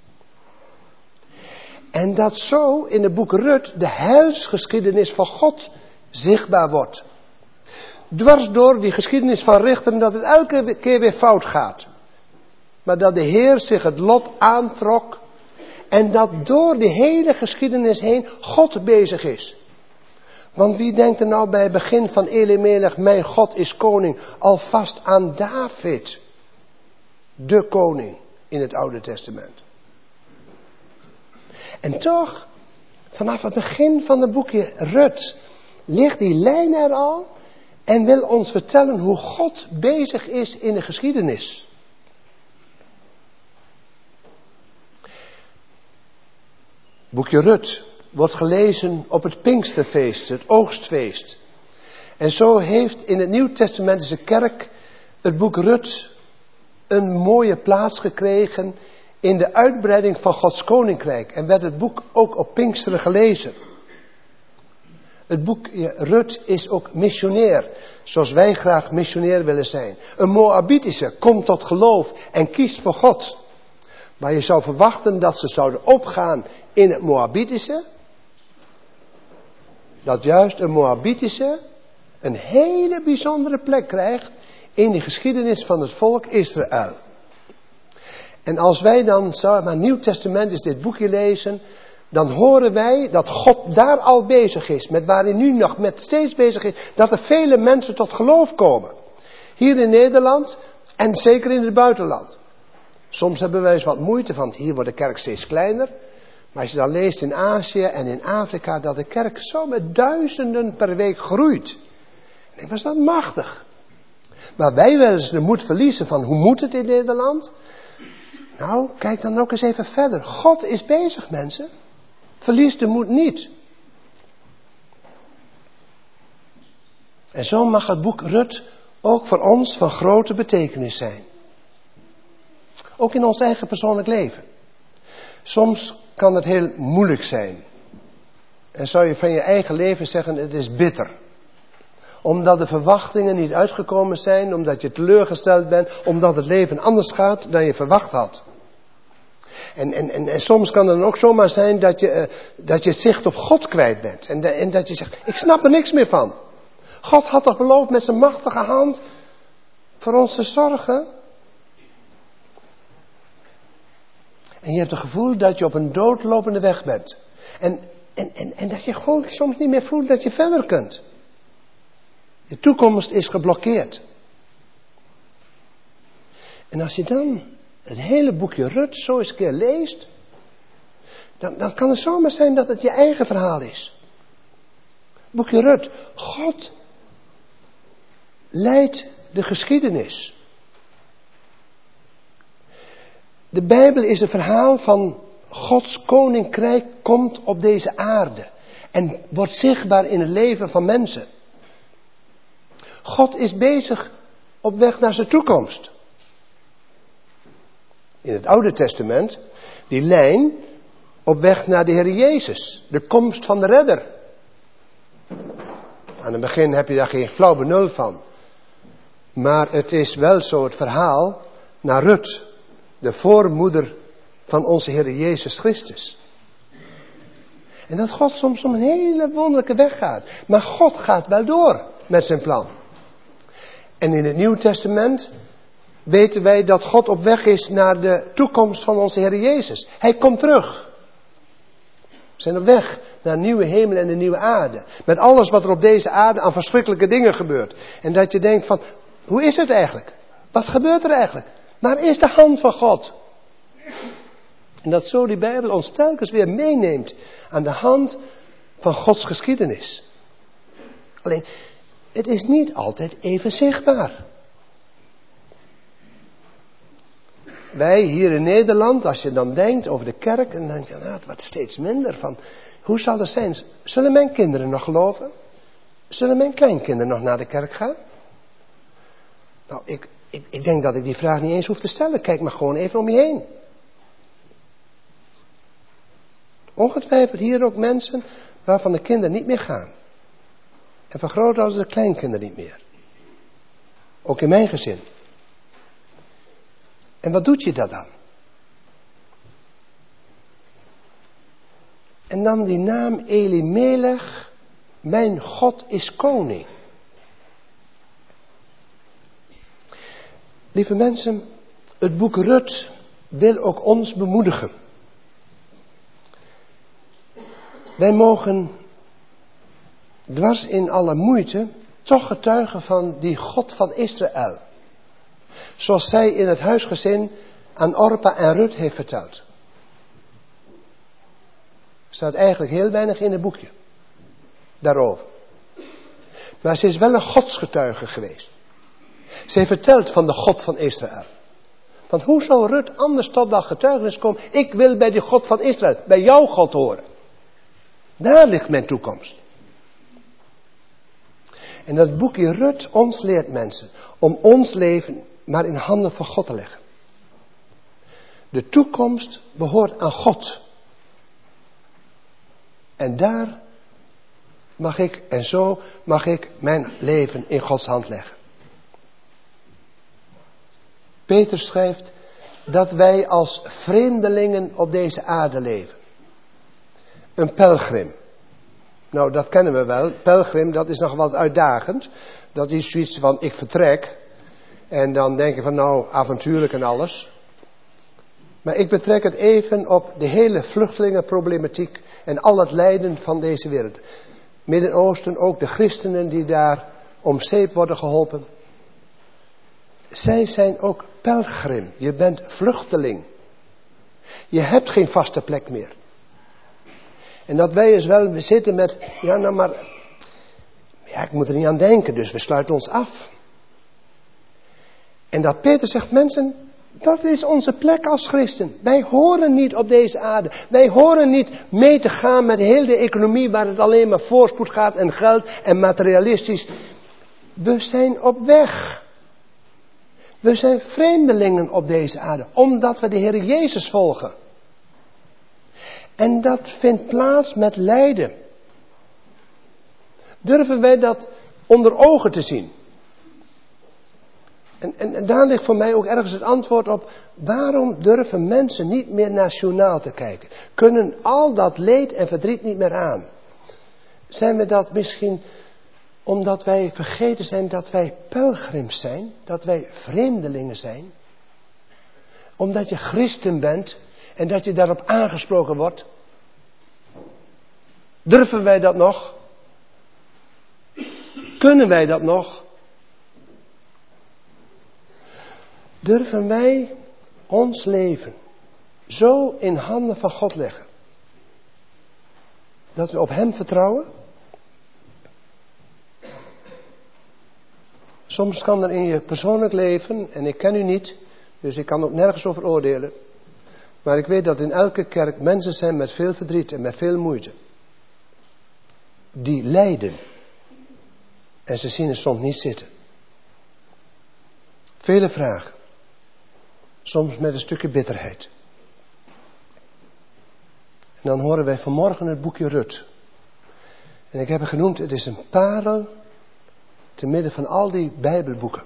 En dat zo in het boek Rut de heilsgeschiedenis van God zichtbaar wordt. Dwars door die geschiedenis van richteren dat het elke keer weer fout gaat. Maar dat de Heer zich het lot aantrok. En dat door die hele geschiedenis heen God bezig is. Want wie denkt er nou bij het begin van Elimelech, mijn God is koning, alvast aan David. De koning in het Oude Testament. En toch, vanaf het begin van het boekje Rut, ligt die lijn er al en wil ons vertellen hoe God bezig is in de geschiedenis. Boekje Rut wordt gelezen op het Pinksterfeest, het oogstfeest. En zo heeft in het Nieuw-Testamentische kerk het boek Rut een mooie plaats gekregen in de uitbreiding van Gods koninkrijk. En werd het boek ook op Pinksteren gelezen. Het boek Rut is ook missionair, zoals wij graag missionair willen zijn. Een Moabitische komt tot geloof en kiest voor God. Maar je zou verwachten dat ze zouden opgaan in het Moabitische. Dat juist een Moabitische een hele bijzondere plek krijgt in de geschiedenis van het volk Israël. En als wij dan, maar Nieuw Testament is dit boekje lezen, dan horen wij dat God daar al bezig is, met waar hij nu nog met steeds bezig is, dat er vele mensen tot geloof komen. Hier in Nederland en zeker in het buitenland. Soms hebben wij eens wat moeite, want hier wordt de kerk steeds kleiner. Maar als je dan leest in Azië en in Afrika dat de kerk zo met duizenden per week groeit. Dan denk ik, was dat machtig. Maar wij wel eens de moed verliezen van hoe moet het in Nederland? Nou, kijk dan ook eens even verder. God is bezig, mensen. Verlies de moed niet. En zo mag het boek Rut ook voor ons van grote betekenis zijn. Ook in ons eigen persoonlijk leven. Soms kan het heel moeilijk zijn. En zou je van je eigen leven zeggen, het is bitter. Omdat de verwachtingen niet uitgekomen zijn, omdat je teleurgesteld bent, omdat het leven anders gaat dan je verwacht had. En soms kan het dan ook zomaar zijn dat je het zicht op God kwijt bent. En dat je zegt, ik snap er niks meer van. God had toch beloofd met zijn machtige hand voor ons te zorgen. En je hebt het gevoel dat je op een doodlopende weg bent. En dat je gewoon soms niet meer voelt dat je verder kunt. Je toekomst is geblokkeerd. En als je dan het hele boekje Rut zo eens een keer leest, dan kan het zomaar zijn dat het je eigen verhaal is. Boekje Rut, God leidt de geschiedenis. De Bijbel is een verhaal van Gods koninkrijk komt op deze aarde en wordt zichtbaar in het leven van mensen. God is bezig op weg naar zijn toekomst. in het Oude Testament, die lijn op weg naar de Heer Jezus. De komst van de redder. Aan het begin heb je daar geen flauw benul van. Maar het is wel zo het verhaal naar Rut, de voormoeder van onze Heer Jezus Christus. En dat God soms om een hele wonderlijke weg gaat. Maar God gaat wel door met zijn plan. En in het Nieuw Testament weten wij dat God op weg is naar de toekomst van onze Heer Jezus. Hij komt terug. We zijn op weg naar een nieuwe hemel en een nieuwe aarde. Met alles wat er op deze aarde aan verschrikkelijke dingen gebeurt. En dat je denkt van, hoe is het eigenlijk? Wat gebeurt er eigenlijk? Waar is de hand van God? En dat zo die Bijbel ons telkens weer meeneemt aan de hand van Gods geschiedenis. Alleen, het is niet altijd even zichtbaar. Wij hier in Nederland, als je dan denkt over de kerk, en dan denk je, nou, het wordt steeds minder van, hoe zal het zijn? Zullen mijn kinderen nog geloven? Zullen mijn kleinkinderen nog naar de kerk gaan? Nou, ik denk dat ik die vraag niet eens hoef te stellen. Kijk maar gewoon even om je heen. Ongetwijfeld hier ook mensen waarvan de kinderen niet meer gaan. En van grootouders de kleinkinderen niet meer. Ook in mijn gezin. En wat doet je dat dan? En dan die naam Elimelech, mijn God is koning. Lieve mensen, het boek Rut wil ook ons bemoedigen. Wij mogen dwars in alle moeite toch getuigen van die God van Israël. Zoals zij in het huisgezin aan Orpa en Rut heeft verteld. Er staat eigenlijk heel weinig in het boekje daarover. Maar ze is wel een godsgetuige geweest. Ze heeft verteld van de God van Israël. Want hoe zou Rut anders tot dat getuigenis komen? Ik wil bij die God van Israël, bij jouw God horen. Daar ligt mijn toekomst. En dat boekje Rut ons leert mensen om ons leven maar in handen van God te leggen. De toekomst behoort aan God. En daar mag ik, en zo mag ik mijn leven in Gods hand leggen. Petrus schrijft dat wij als vreemdelingen op deze aarde leven. Een pelgrim. Nou, dat kennen we wel. Pelgrim, dat is nog wat uitdagend. Dat is zoiets van, ik vertrek. En dan denk je van, nou, avontuurlijk en alles. Maar ik betrek het even op de hele vluchtelingenproblematiek en al het lijden van deze wereld. Midden-Oosten, ook de christenen die daar om zeep worden geholpen. Zij zijn ook pelgrim. Je bent vluchteling. Je hebt geen vaste plek meer. En dat wij eens wel zitten met, ja nou maar, ja ik moet er niet aan denken, dus we sluiten ons af. En dat Peter zegt, mensen, dat is onze plek als christen. Wij horen niet op deze aarde. Wij horen niet mee te gaan met heel de economie waar het alleen maar voorspoed gaat en geld en materialistisch. We zijn op weg. We zijn vreemdelingen op deze aarde, omdat we de Heer Jezus volgen. En dat vindt plaats met lijden. Durven wij dat onder ogen te zien? En daar ligt voor mij ook ergens het antwoord op. Waarom durven mensen niet meer naar het journaal te kijken? Kunnen al dat leed en verdriet niet meer aan? Zijn we dat misschien omdat wij vergeten zijn dat wij pelgrims zijn? Dat wij vreemdelingen zijn? Omdat je christen bent en dat je daarop aangesproken wordt? Durven wij dat nog? Kunnen wij dat nog? Durven wij ons leven zo in handen van God leggen? Dat we op Hem vertrouwen? Soms kan er in je persoonlijk leven, en ik ken u niet, dus ik kan ook nergens over oordelen. Maar ik weet dat in elke kerk mensen zijn met veel verdriet en met veel moeite. Die lijden. En ze zien het soms niet zitten. Vele vragen. Soms met een stukje bitterheid. En dan horen wij vanmorgen het boekje Rut. En ik heb het genoemd, het is een parel te midden van al die Bijbelboeken.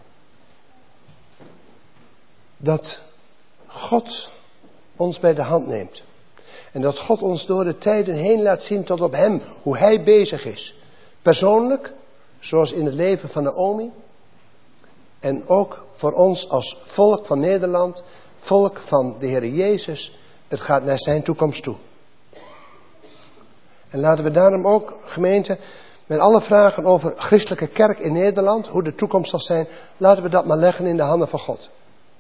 Dat God ons bij de hand neemt. En dat God ons door de tijden heen laat zien tot op hem, hoe hij bezig is. Persoonlijk, zoals in het leven van Naomi. En ook voor ons als volk van Nederland, volk van de Heer Jezus. Het gaat naar zijn toekomst toe. En laten we daarom ook, gemeente, met alle vragen over christelijke kerk in Nederland, hoe de toekomst zal zijn, laten we dat maar leggen in de handen van God.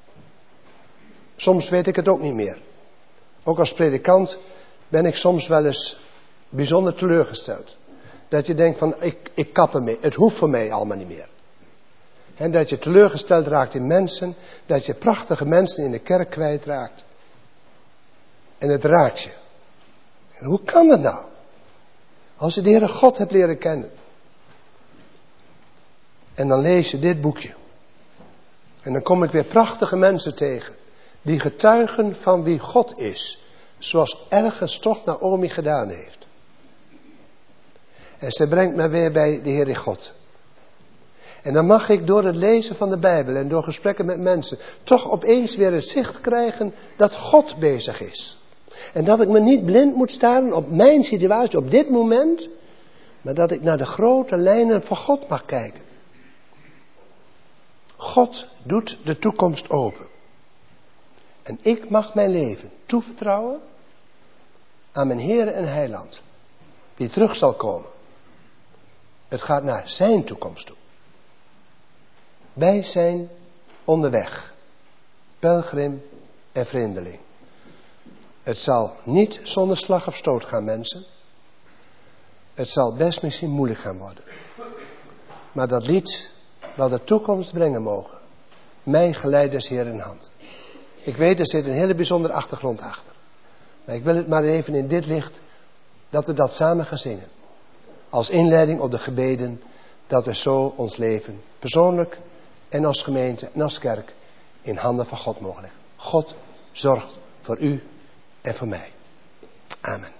Soms weet ik het ook niet meer. Ook als predikant ben ik soms wel eens bijzonder teleurgesteld. Dat je denkt van, ik kap ermee, het hoeft voor mij allemaal niet meer. En dat je teleurgesteld raakt in mensen, dat je prachtige mensen in de kerk kwijtraakt. En het raakt je. En hoe kan dat nou? Als je de Heere God hebt leren kennen. En dan lees je dit boekje. En dan kom ik weer prachtige mensen tegen. Die getuigen van wie God is. Zoals ergens toch Naomi gedaan heeft. En ze brengt mij weer bij de Heere God. En dan mag ik door het lezen van de Bijbel en door gesprekken met mensen toch opeens weer het zicht krijgen dat God bezig is. En dat ik me niet blind moet staren op mijn situatie op dit moment, maar dat ik naar de grote lijnen van God mag kijken. God doet de toekomst open. En ik mag mijn leven toevertrouwen aan mijn Heere en Heiland, die terug zal komen. Het gaat naar zijn toekomst toe. Wij zijn onderweg, pelgrim en vreemdeling. Het zal niet zonder slag of stoot gaan, mensen. Het zal best misschien moeilijk gaan worden. Maar dat lied dat de toekomst brengen mogen. Mij geleidt des Heer in hand. Ik weet, er zit een hele bijzondere achtergrond achter. Maar ik wil het maar even in dit licht, dat we dat samen gaan zingen. Als inleiding op de gebeden, dat we zo ons leven, persoonlijk en als gemeente en als kerk, in handen van God mogen leggen. God zorgt voor u en voor mij. Amen.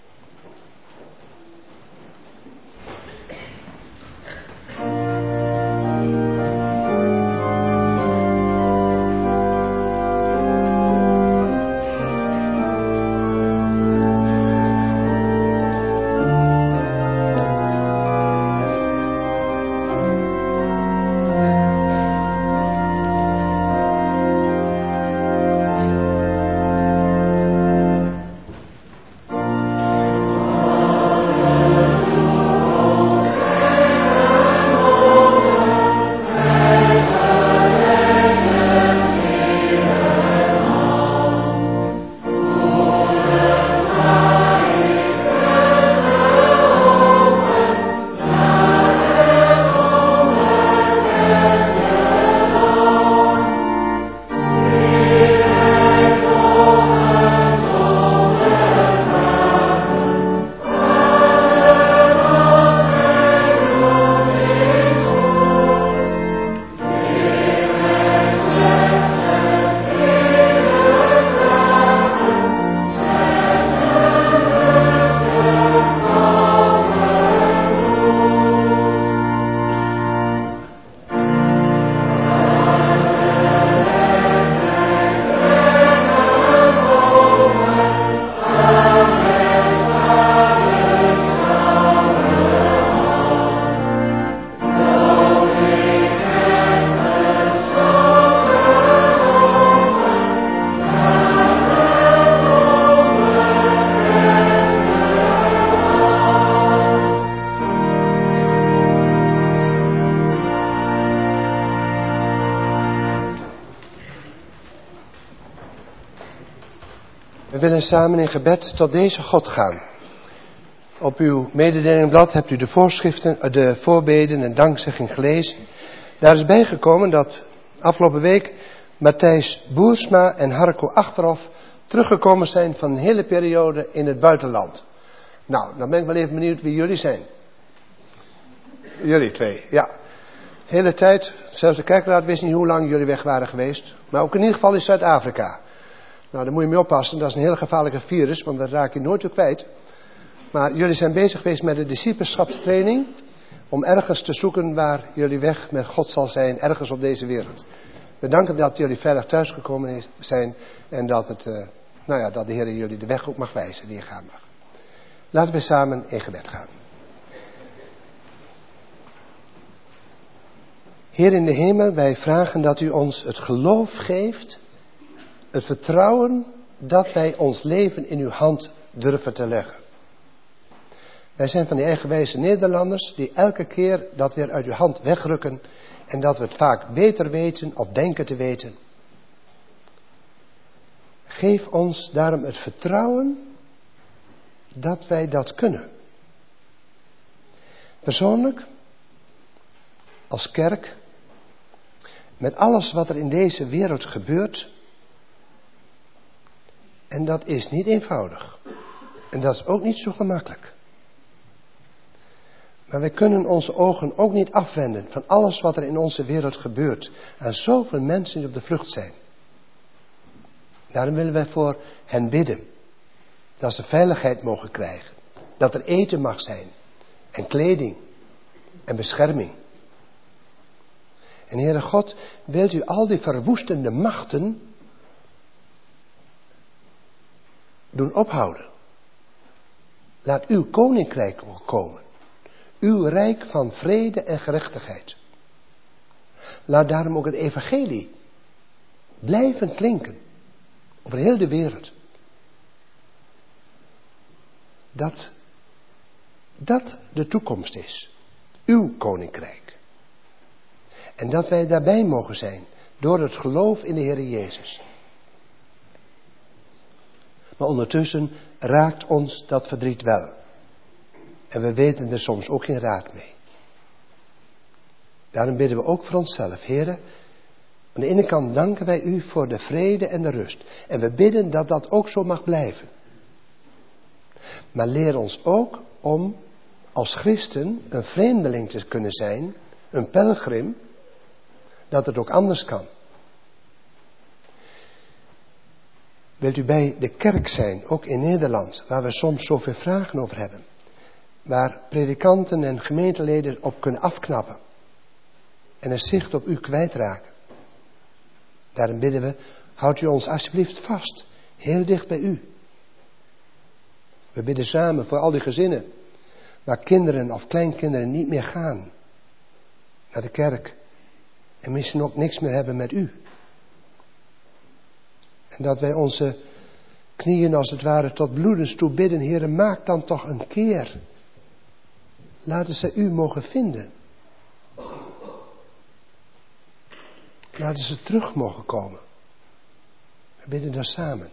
We willen samen in gebed tot deze God gaan. Op uw mededelingblad hebt u de voorschriften, de voorbeden en dankzegging gelezen. Daar is bijgekomen dat afgelopen week Matthijs Boersma en Harco Achterhof teruggekomen zijn van een hele periode in het buitenland. Nou, dan ben ik wel even benieuwd wie jullie zijn. Jullie twee, ja. De hele tijd, zelfs de kerkraad wist niet hoe lang jullie weg waren geweest. Maar ook in ieder geval in Zuid-Afrika. Nou, daar moet je mee oppassen. Dat is een heel gevaarlijke virus, want dat raak je nooit weer kwijt. Maar jullie zijn bezig geweest met de discipelschapstraining. Om ergens te zoeken waar jullie weg met God zal zijn, ergens op deze wereld. We danken dat jullie veilig thuisgekomen zijn. En dat, dat de Heer jullie de weg ook mag wijzen die je gaan mag. Laten we samen in gebed gaan. Heer in de hemel, wij vragen dat u ons het geloof geeft. Het vertrouwen dat wij ons leven in uw hand durven te leggen. Wij zijn van die eigenwijze Nederlanders die elke keer dat weer uit uw hand wegrukken en dat we het vaak beter weten of denken te weten. Geef ons daarom het vertrouwen dat wij dat kunnen. Persoonlijk, als kerk, met alles wat er in deze wereld gebeurt. En dat is niet eenvoudig. En dat is ook niet zo gemakkelijk. Maar wij kunnen onze ogen ook niet afwenden van alles wat er in onze wereld gebeurt. En zoveel mensen die op de vlucht zijn. Daarom willen wij voor hen bidden. Dat ze veiligheid mogen krijgen. Dat er eten mag zijn. En kleding. En bescherming. En Heere God, wilt u al die verwoestende machten doen ophouden. Laat uw koninkrijk komen. Uw rijk van vrede en gerechtigheid. Laat daarom ook het evangelie blijven klinken. Over heel de wereld. Dat de toekomst is. Uw koninkrijk. En dat wij daarbij mogen zijn. Door het geloof in de Heer Jezus. Maar ondertussen raakt ons dat verdriet wel. En we weten er soms ook geen raad mee. Daarom bidden we ook voor onszelf. Heere, aan de ene kant danken wij u voor de vrede en de rust. En we bidden dat dat ook zo mag blijven. Maar leer ons ook om als christen een vreemdeling te kunnen zijn. Een pelgrim. Dat het ook anders kan. Wilt u bij de kerk zijn, ook in Nederland, waar we soms zoveel vragen over hebben. Waar predikanten en gemeenteleden op kunnen afknappen. En het zicht op u kwijtraken. Daarom bidden we, houdt u ons alsjeblieft vast. Heel dicht bij u. We bidden samen voor al die gezinnen. Waar kinderen of kleinkinderen niet meer gaan. Naar de kerk. En misschien ook niks meer hebben met u. En dat wij onze knieën als het ware tot bloedens toe bidden. Heere, maak dan toch een keer. Laten ze u mogen vinden. Laten ze terug mogen komen. We bidden daar samen.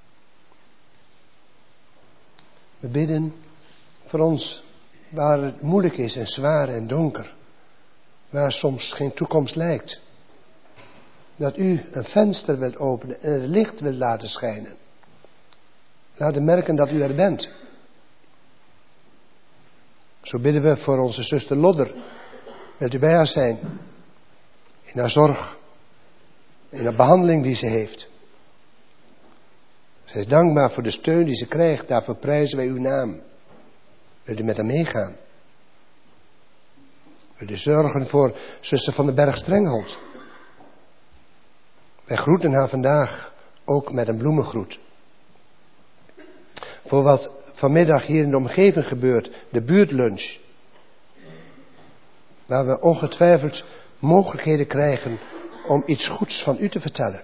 We bidden voor ons waar het moeilijk is en zwaar en donker. Waar soms geen toekomst lijkt. Dat u een venster wilt openen en het licht wilt laten schijnen. Laten merken dat u er bent. Zo bidden we voor onze zuster Lodder. Wilt u bij haar zijn. In haar zorg. In de behandeling die ze heeft. Zij is dankbaar voor de steun die ze krijgt. Daarvoor prijzen wij uw naam. Wilt u met haar meegaan? Wilt u zorgen voor zuster van den Berg Strenghold? Wij groeten haar vandaag ook met een bloemengroet. Voor wat vanmiddag hier in de omgeving gebeurt, de buurtlunch. Waar we ongetwijfeld mogelijkheden krijgen om iets goeds van u te vertellen.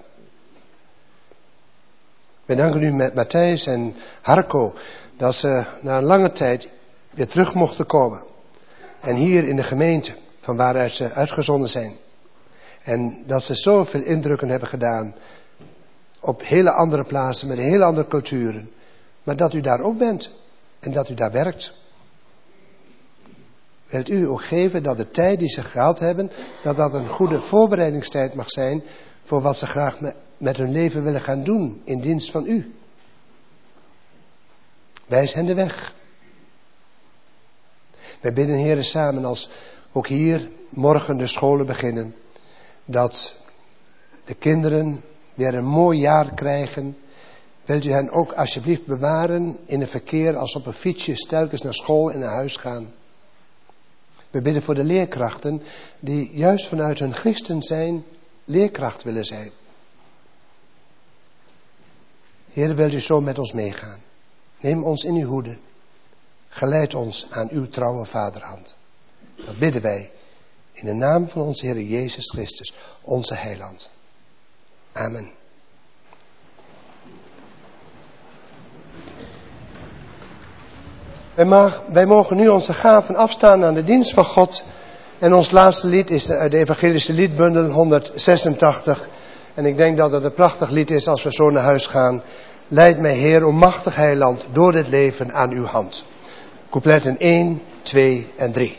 We danken u met Matthijs en Harco dat ze na een lange tijd weer terug mochten komen. En hier in de gemeente van waaruit ze uitgezonden zijn. En dat ze zoveel indrukken hebben gedaan op hele andere plaatsen met hele andere culturen. Maar dat u daar ook bent en dat u daar werkt. Wilt u ook geven dat de tijd die ze gehad hebben, dat dat een goede voorbereidingstijd mag zijn voor wat ze graag met hun leven willen gaan doen in dienst van u. Wijs hen de weg. Wij bidden, Heere, samen als ook hier morgen de scholen beginnen, dat de kinderen weer een mooi jaar krijgen. Wilt u hen ook alsjeblieft bewaren in het verkeer als op een fietsje telkens naar school en naar huis gaan. We bidden voor de leerkrachten die juist vanuit hun christen zijn, leerkracht willen zijn. Heer, wilt u zo met ons meegaan. Neem ons in uw hoede. Geleid ons aan uw trouwe vaderhand. Dat bidden wij in de naam van onze Heer Jezus Christus, onze heiland. Amen. Wij mogen nu onze gaven afstaan aan de dienst van God. En ons laatste lied is de evangelische liedbundel 186. En ik denk dat het een prachtig lied is als we zo naar huis gaan. Leid mij Heer, o machtig heiland, door dit leven aan uw hand. Coupletten 1, 2 en 3.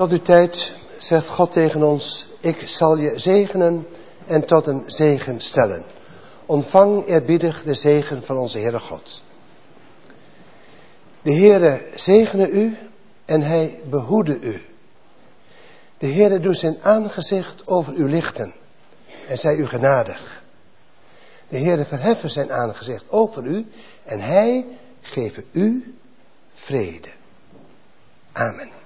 Tot die tijd zegt God tegen ons, ik zal je zegenen en tot een zegen stellen. Ontvang eerbiedig de zegen van onze Heere God. De Heere zegene u en hij behoede u. De Heere doet zijn aangezicht over u lichten en zij u genadig. De Heere verheffen zijn aangezicht over u en hij geeft u vrede. Amen.